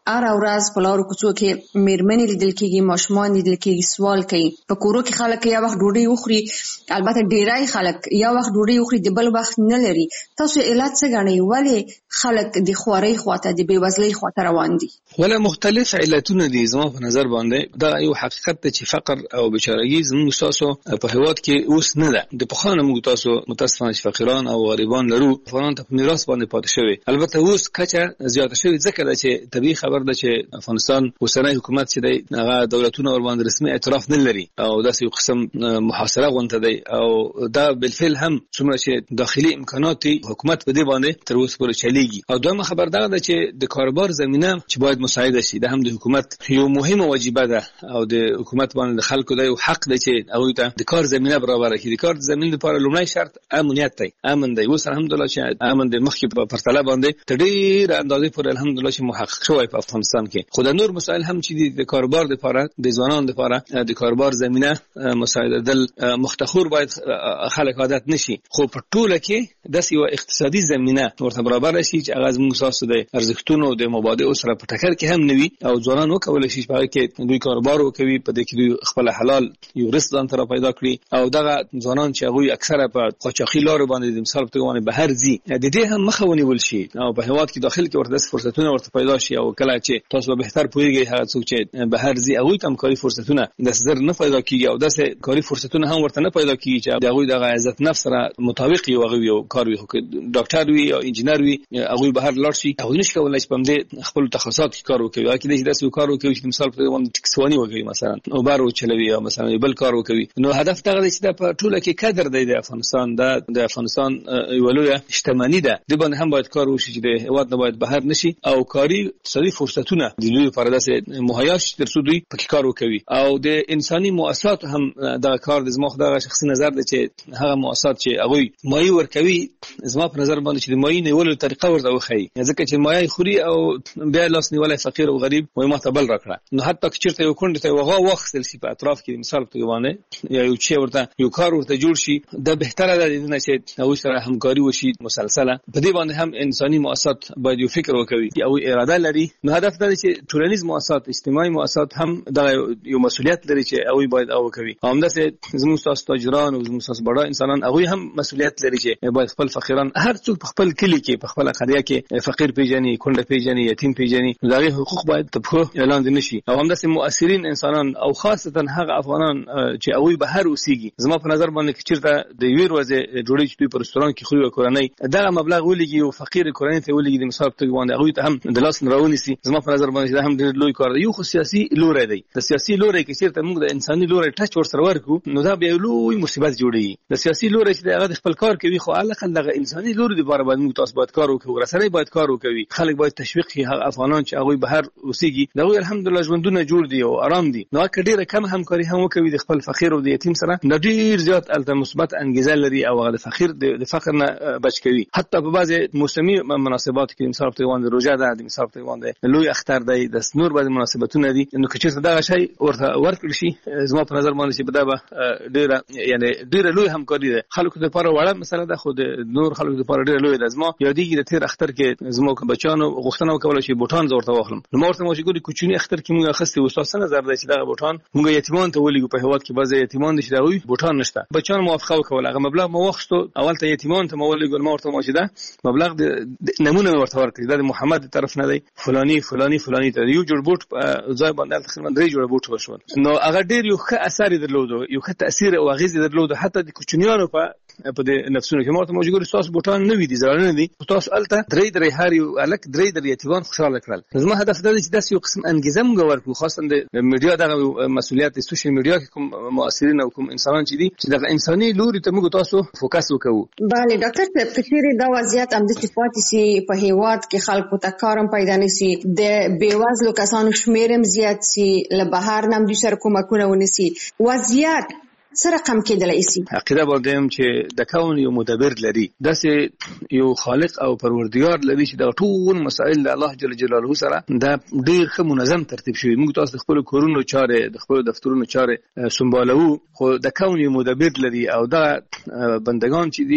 هر ورځ په لارو کوڅو کې میرمنې لیدل کېږي، ماشومان لیدل کېږي، سوال کوي. په کورو کې خلک یا وخت ډوډۍ وخوري، البته ډیری خلک یا وخت ډوډۍ وخوري د بل وخت نه لري. تاسو علت څه ګڼئ؟ ولې خلک د خوارۍ خواته د بېوزلۍ خواته روان دي؟ ولا مختلف علتونه دي. زما په نظر باندې دا یو حقیقت دی چې فقر او بیچارهګي زموږ تاسو په هیواد کې اوس نه ده. د پخوانه موږ تاسو متاسفانه چې فقیران او غریبان لرو، افغانان ته په میراث باندې پاتې شوی. البته اوس کچه زیاته شوی ځکه چې طبيعي خبر ده چې افغانستان اوسنی حکومت چې دی هغه دولتونه ور باندې رسمي اعتراف نه لري او داسې یو قسم محاصره غونډه دی او دا بالفعل هم څومره چې داخلي امکانات حکومت په دې باندې تر اوسه پورې چلیږي. او دویمه خبر ده چې د کاروبار زمينه چې باید مساعده شي، دا هم د حکومت یو مهمه واجبه ده او د حکومت باندې د خلکو د یو حق دی چې هغه ته د کار زمينه برابر کړي. د کار زمينه لپاره لومړی شرط امنیت دی. امن دی. اوس الحمدلله چې امن د مخکې په پرتله باندې تدیر اندازې پر الحمدلله چې محقق شوی په افغانستان کې. خو د نور مسائل هم چې د کاروبار لپاره د ځوانانو لپاره د کاروبار زمينه مساعده دل مختخور باید خلک عادت نشي. خو په ټوله کې د یو اقتصادي زمينه ورته برابر شي چې هغه موږ اساس د ارزښتونو د مبادئ سره په ټکر کې هم نوي او ځوانان وکول شي په کې دوی کاروبار وکوي، په دې کې دوی خپل حلال یو رزق ځان ته پیدا کړي او دغه ځوانان چې هغه اکثره په قاچاقي لارو باندې د مثال په توګه بهر ځي د دې هم مخه ونیول شي او په هیواد کې داخل کې ورته فرصتونه ورته پیدا شي او کله چې تاسو به بهتر پوهیږئ هغه څوک چې بهر ځي هغه تم کاری فرصتونه د زر نه پیدا کیږي او داسې کاری فرصتونه هم ورته نه پیدا کیږي چې هغه دغه عزت نفس سره مطابق یو هغه کار وي، ډاکټر وي او انجینر وي، هغه بهر لاړ شي هغه نشي کولای چې په دې خپل تخصصات کې کار وکړي. هغه کې داسې کار وکړي چې مثال په توګه ټکسوانی وکړي، مثلا او بارو چلوي او مثلا بل کار وکړي. نو هدف دا دی چې د ټوله کې قدر دی د افغانستان د افغانستان یو لوی شتمنۍ ده. د باندې هم باید کار وشي چې د هیواد نه باید بهر نشي او کاری اقتصادي فرصتونه د لوی لپاره داسې مهیا شي تر څو دوی پکې کار وکړي. او د انساني مؤسسات هم دا کار د زما خدای شخصي نظر دی چې هغه مؤسسات چې هغه مایي ورکوي زما په نظر باندې چې د مایي نیولو طریقه ورته وخی، ځکه چې مایي خوري او بیا لاس نیولای فقیر او غریب وای ما ته بل راکړه. نو حتی چې چیرته یو کونډه ته وغه وخت سي په اطراف کې مثال په توګه یا یو چې ورته یو کار ورته جوړ شي د بهتره ده د نه چې او سره همکاري وشي مسلسله. په دې باندې هم انساني مؤسسات باید یو فکر وکړي او اراده لري. نو هدف دا دی چې ټولنیز مؤسسات، اجتماعي مؤسسات هم دا یو مسؤلیت لري چې او باید او کوي. همداسې زموږ تاسو تاجران او زموږ تاسو بڑا انسانان هغه هم مسؤلیت لري چې باید خپل فقیران هر څوک په خپل کلی کې په خپل قريه کې فقیر پیژني، کونډه پیژني، یتیم پیژني. دغه حقوق باید په اعلان نشي. او همداسې مؤثرین انسانان او خاصتا هغه افغانان چې هغه بهر اوسېږي زما په نظر باندې چیرته د ویر وځي ډوډۍ چې په رستوران کې خوري کورنۍ دا مبلغ ولګي او فقیر کورنۍ ته ولګي د مثال په توګه هغه ته هم د لاس راونی سي. زما په نظر باندې دا هم ډېر لوی کار دی. یو خو سیاسي لوري دی. د سیاسي لوري کې چیرته موږ د انساني لوري ټچ ور سره ورکو نو دا به لوی مصیبت جوړي. د سیاسي لوري چې هغه خپل کار کوي خو الکل دغه انساني لوري د بار باندې موږ تاسو باید کار وکړو، رسنۍ باید کار وکړي، خلک باید تشویق کړي هغه افغانان چې هغه بهر اوسېږي دغه الحمدلله ژوندونه جوړ دي او آرام دي. نو کډیره کم همکاري هم وکوي د خپل فقیر او د یتیم سره ډېر زیات الته مثبت انګیزه لري او هغه فقیر د فقر نه بچ کوي. حتی په بعضي موسمي مناسبات کې مثال په توګه روزه ده، د مثال په توګه لوی اختر دی، د نور بعضي مناسبتونه دي. نو کچې دا شی ورته ورکړي شي زما په نظر باندې چې په دا به ډېر یعنی ډېر لوی همکاري ده. خلکو د لپاره وړه مثلا ده خو د نور خلکو د لپاره ډېر لوی ده. زما یادېږي د تیر اختر کې زما بچانو غوښتنه وکوله چې بوټان زورته واخلم. نو ورته مو چې ګوري کوچنی اختر کې موږ اخستې استاد نظر دی چې دا بوټان موږ یتیمان ته ولګو. په هیواد کې بعضي یتیمان دي چې دا وي بوټان نشته. بچان موافقه وکوله. هغه مبلغ مو واخستو اول ته یتیمان ته مو ولګو. ما ورته مو چې دا مبلغ د نمونه ورته ورکړي دا د محمد طرف نه دی فلانی فلانی فلانی ته یو جوړ بوټ ځای باندې تقریبا درې جوړ بوټ وشول. نو هغه ډېر یو ښه اثر درلود، یو ښه تاثیر او اغیز درلود حتی د کوچنیانو په په د نفسونو کې. ماته موجود تاسو بوټان نه وي دي زړه نه دي تاسو الته درې درې هر یو الک درې درې یتیمان خوشاله کړل. زما هدف دا دی چې داسې یو قسم انګیزه موږ ورکړو خاصه د میډیا دغه مسؤلیت د سوشل میډیا کې کوم مؤثرین او کوم انسانان چې دي چې دغه انساني لوري ته موږ تاسو فوکس وکړو. bale ډاکټر صاحب کچېرې دا وضعیت هم د صفات سي په هیواد کې خلکو ته کارم پیدا نشي، د بیوازلو کسانو شمیرم زیات سي، له بهر نم د سر کومکونه ونسي، وضعیت سره کم کېدلای شي. عقیده باندې چې د کون یو مدبر لري، داسې یو خالق او پروردگار لري چې د ټول مسائل د الله جل جلاله سره دا ډیر ښه منظم ترتیب شوی. موږ تاسو د خپل کورونو چاره د خپل دفترونو چاره سمبالو، خو د کون یو مدبر لري او دا بندگان چې دي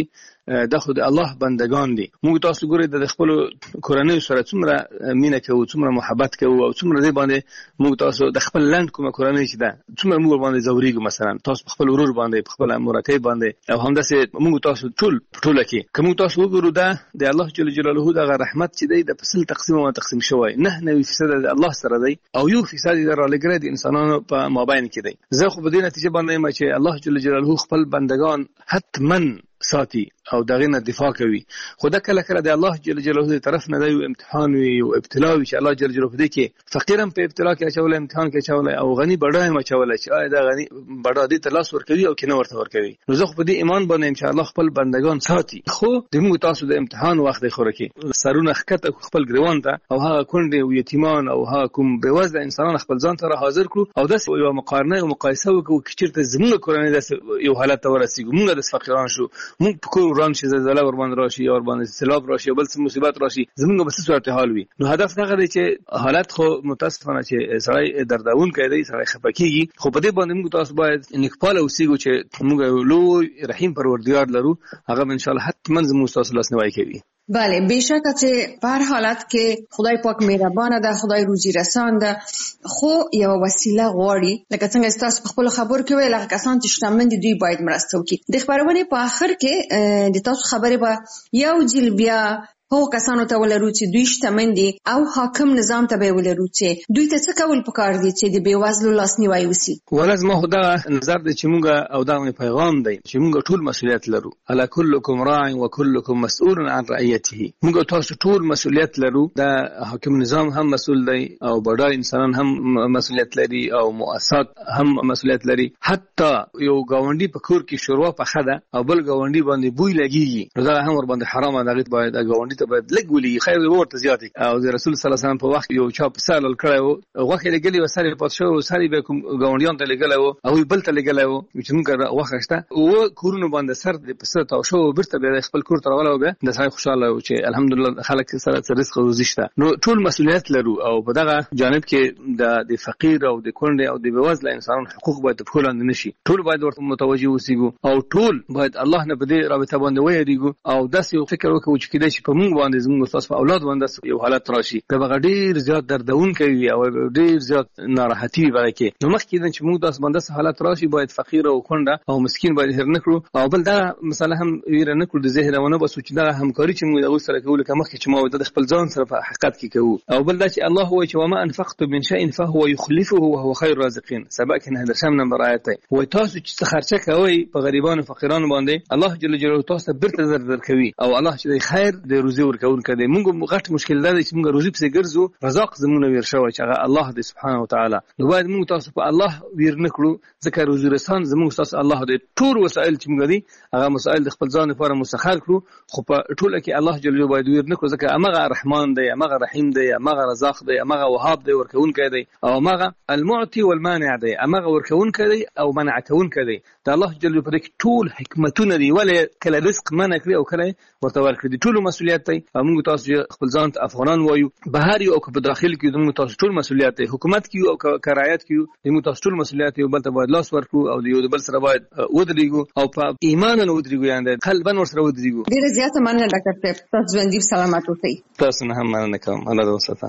د خو د الله بندگان دي. موږ تاسو ګورئ د خپل کورنۍ سره څومره مینه کوو، څومره محبت کوو او څومره دې باندې موږ تاسو د خپل لند کومه کورنۍ چې ده څومره موږ باندې زوريګو. مثلا تاسو خپل ورور باندې خپل مرکه باندې او همداسې موږ تاسو ټول ټول کې کوم تاسو وګورو دا د الله جل جلاله د رحمت چې دی د فصل تقسیم او تقسیم شوی نه نه فیصد د الله سره دی او یو فیصد د رالګره د انسانانو په مابین کې دی. زه خو په دې نتیجه باندې چې الله جل جلاله خپل بندگان حتما ساتي او دغه نه دفاع کوي. خو دا کله کله د الله جل جلاله طرف نه دی امتحان وي او ابتلا وي چې الله جل جلاله دې کې فقیرم په ابتلا کې اچول، امتحان کې اچول او غني بډای مچول چې آیا دا غني بډا دې ته لاس ور کوي او کنه ورته ور کوي. نو زه خو په دې ایمان باندې ان شاء الله خپل بندگان ساتي. خو د موږ تاسو د امتحان وخت خو راکې سرونه خکته خپل ګریوان ته او هغه کونډې او یتیمان او هغه کوم بېوزله انسانان خپل ځان ته حاضر کړو او داس یو مقارنه او مقایسه وکړو چې چیرته زموږ کورنۍ داس یو حالت ته ورسیږو، موږ د فقیران شو، موږ په کور وران شي، زلزلہ ور باندې راشي او ور باندې سیلاب راشي او بل څه مصیبت راشي، زموږ به څه صورت حال وي. نو هدف دا دی چې حالت خو متاسفانه چې سړی دردون کوي، سړی خپکیږي. خو په دې باندې موږ تاسو باید نکپاله اوسېږو چې موږ لوی رحیم پروردگار لرو، هغه ان شاء الله حتما زموږ تاسو لاسنیوي کوي. بله بیشکه چې په هر حالت کې خدای پاک مهربانه ده، خدای روزي رسان ده، خو یو وسیله غواړي. لکه څنګه تاسو په خپل خبر کې ویل هغه کسان چې شتمن دي دوی باید مرسته وکړي. د خبرونه په اخر کې د تاسو خبرې به یو جل بیا هو کسانو ته ولرو چې دوی شتمن دي او حاکم نظام ته به ولرو چې دوی ته څه کول پکار دي چې د بیوزلو لاسنیوي وسی. ولازم هو دا نظر دی چې موږ او دا پیغام دی چې موږ ټول مسؤلیت لرو. الا كلكم راع وكلكم مسؤول عن رعيته. موږ تاسو ټول مسؤلیت لرو. دا حاکم نظام هم مسؤل دی او بډای انسانان هم مسؤلیت لري او مؤسسات هم مسؤلیت لري. حتی یو گاونډي په کور کې شوروا پخه ده او بل گاونډي باندې بوی لګيږي، دا هم ور باندې حرام ده. باید گاونډي باید لګولي خیر ورته زیاتې. او د رسول صلی الله علیه وسلم په وخت یو چا په سال کړو غوخه لګلی و ساري پات شو ساري به کوم گاونډیان ته لګلو او بل ته لګلو چې موږ غوخه شته او کورونو باندې سر د پسته تاو شو برته به خپل کور ته راولو به د ځای خوشاله او چې الحمدلله خلک سره رزق روزي شته. نو ټول مسؤلیت لرو او په دغه جانب کې د د فقیر او د کونډې او د بېوزله انسانانو حقوق باید په ټول اندنه شي. ټول باید ورته متوجي اوسېږو او ټول باید الله نه بده رابطه باندې وایریږو او داسې فکر وکړو چې کله چې په موږ باندې زموږ تاسو په اولاد باندې یو حالت راشي که به ډیر زیات دردون کوي او ډیر زیات ناراحتي وي کې. نو مخکې چې موږ تاسو باندې حالت راشي باید فقیر او کونډه او مسکین باید هر نکړو او بل دا مثلا هم ویره نکړو د ذهن ونه بس چې دا همکاري چې موږ د سره کوو لکه مخکې چې ما د خپل ځان سره په حقیقت کې کوو او بل دا چې الله هو چې وما انفقت من شيء فهو يخلفه وهو خير الرازقين. سبق نه درشم نمبر آیت وي تاسو چې خرچه کوي په غریبانو فقیرانو باندې الله جل جلاله تاسو برته زر در کوي او الله چې خیر د روزي ورکون کړي. موږ غټ مشکل دا چې موږ روزي په ګرځو رزاق زمونه ویر شوی چې هغه الله دې سبحانه وتعالى. نو باید موږ تاسو په الله ویر نکړو ځکه روزي رسان زموږ تاسو الله دې ټول وسایل چې موږ دي هغه مسائل د خپل ځان لپاره مسخر کړو. خو په ټوله کې الله جل جلاله باید ویر نکړو ځکه هغه رحمان دی، هغه رحیم دی، هغه رزاق دی، هغه وهاب دی، ورکون کړي او هغه المعطي والمانع دی، هغه ورکون کړي او منع کون کړي. دا الله جل جلاله په ټول حکمتونه دی ولې کله رزق منع کړی او کله ورته ورکړي. ټول مسؤلیت دی. موږ تاسو خپل ځان ته افغانان وایو بهر یو او په داخل کې موږ تاسو ټول مسؤلیت دی. حکومت کې او کرایت کې موږ تاسو ټول مسؤلیت یو بل ته باید لاس ورکړو او یو بل سره باید ودرېږو او په ایمان نه ودرېږو یعنی قلبا ور سره ودرېږو. ډیره زیاته مننه ډاکټر صاحب، تاسو ژوندۍ سلامت اوسئ. تاسو نه هم مننه کوم. الله دې وساته.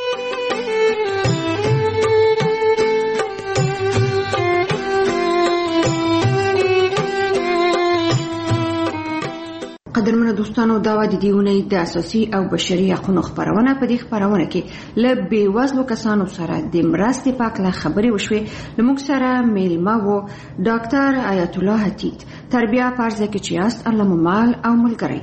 قدرمنو دوستانو دا و د دې ونې د اساسي او بشري حقوقو خبرونه په دې خبرونه کې ل بیوزلو کسانو سره د مرستې په اړه خبرې وشوې. موږ سره میلمه وو ډاکټر آیت الله حتیت، تربیه فرض کې چې است الله مال او ملګری.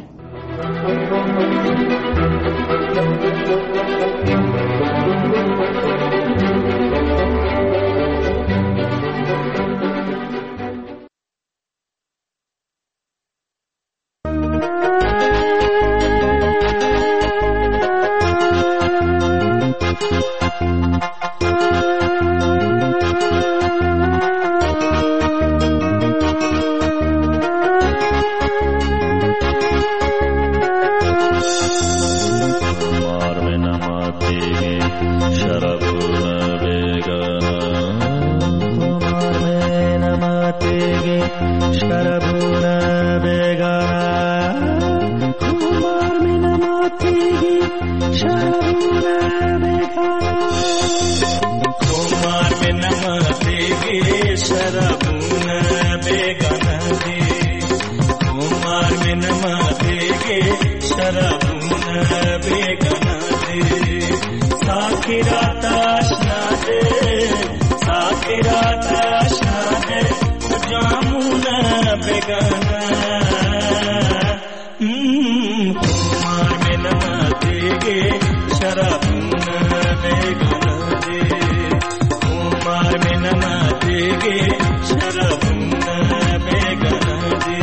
شربون بگانا ماتیگی شرابونه خمار میں نماتیگی شرابونه بیگانه دی خمار میں نماتیگی شرابونه بیگانه دی ساکرا تاشنا دے ساکرا تاشنا دے جامونه بیگانه خمار میں نماتیگی شرابونه بیگانه دی خمار میں نماتیگی شرابونه بیگانه دی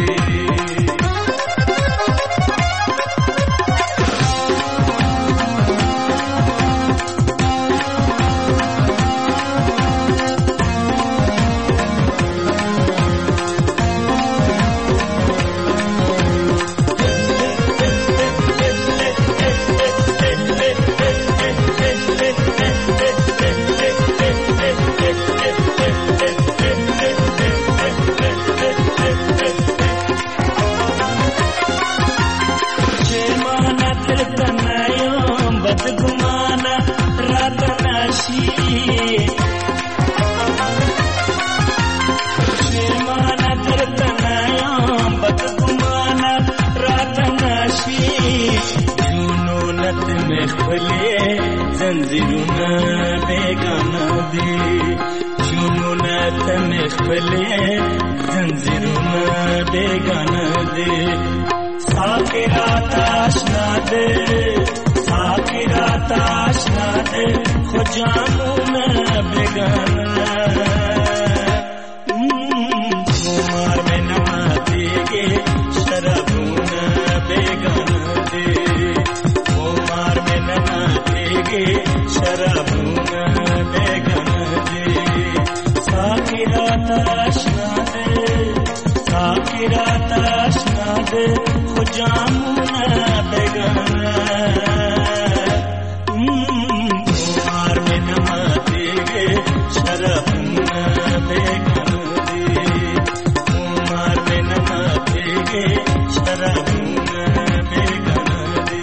زنجیرونه بیگانه دی جنونت مخبله زنجیرونه بیگانه دی ساکرات آشنا دی ساکرات آشنا دی خود جانونه بیگانه خمار میں نماتیگی شرابونه بیگانه دی خمار میں نماتیگی شرابونه بیگانه دی ساکرات آشنا دی ساکرات آشنا دی خود جامونه بیگانه خمار میں نماتیگی شرابونه بیگانه دی خمار میں نماتیگی شرابونه بیگانه دی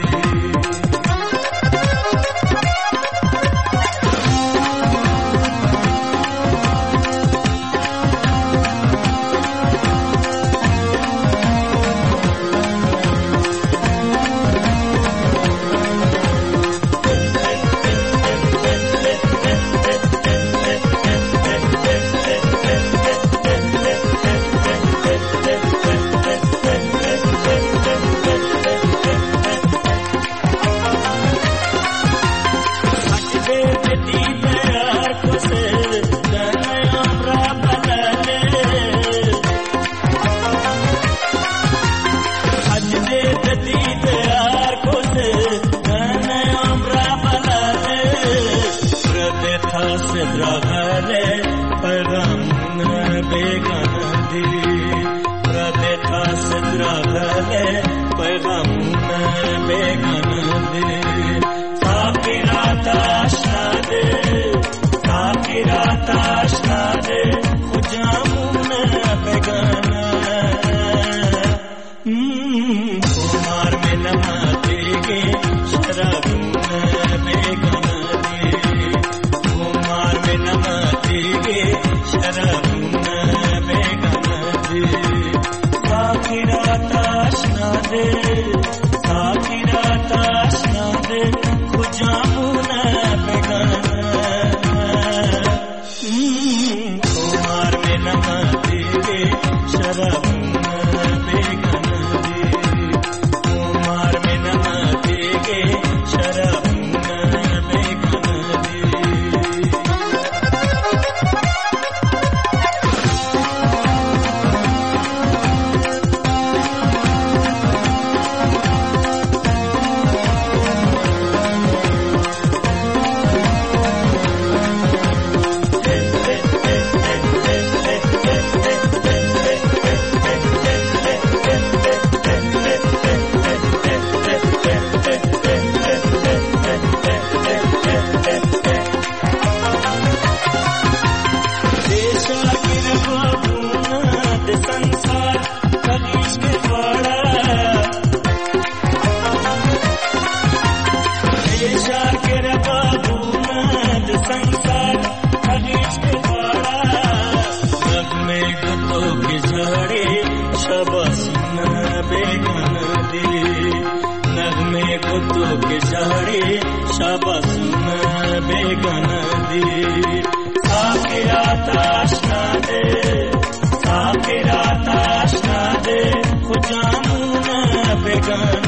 शाबासीना बेगान दे नगमे गुत्तो के शहरे शाबासीना बेगान दे आखिरा ताशना दे आखिरा ताशना दे खुजानू ना बेगान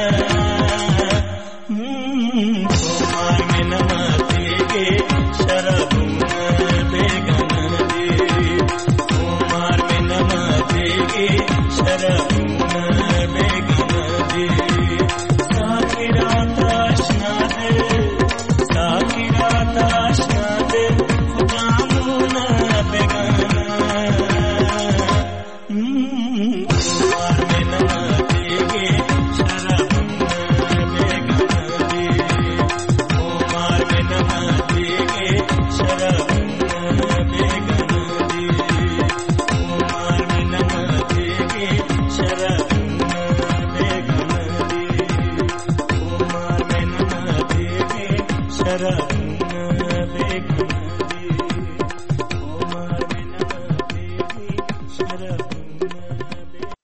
कुमार में नमाते गे शराबूना बेगान दे कुमार में नमाते गे शराबूना बेगान दे साकिरा ताशना दे साकिरा ताशना दे खुजानूना बेगान कुमार में नमाते गे शराबूना बेगान दे कुमार में नमाते गे शराबूना बेगान दे कुमार में नमाते गे शराबूना बेगान दे कुमार में नमाते गे शराबूना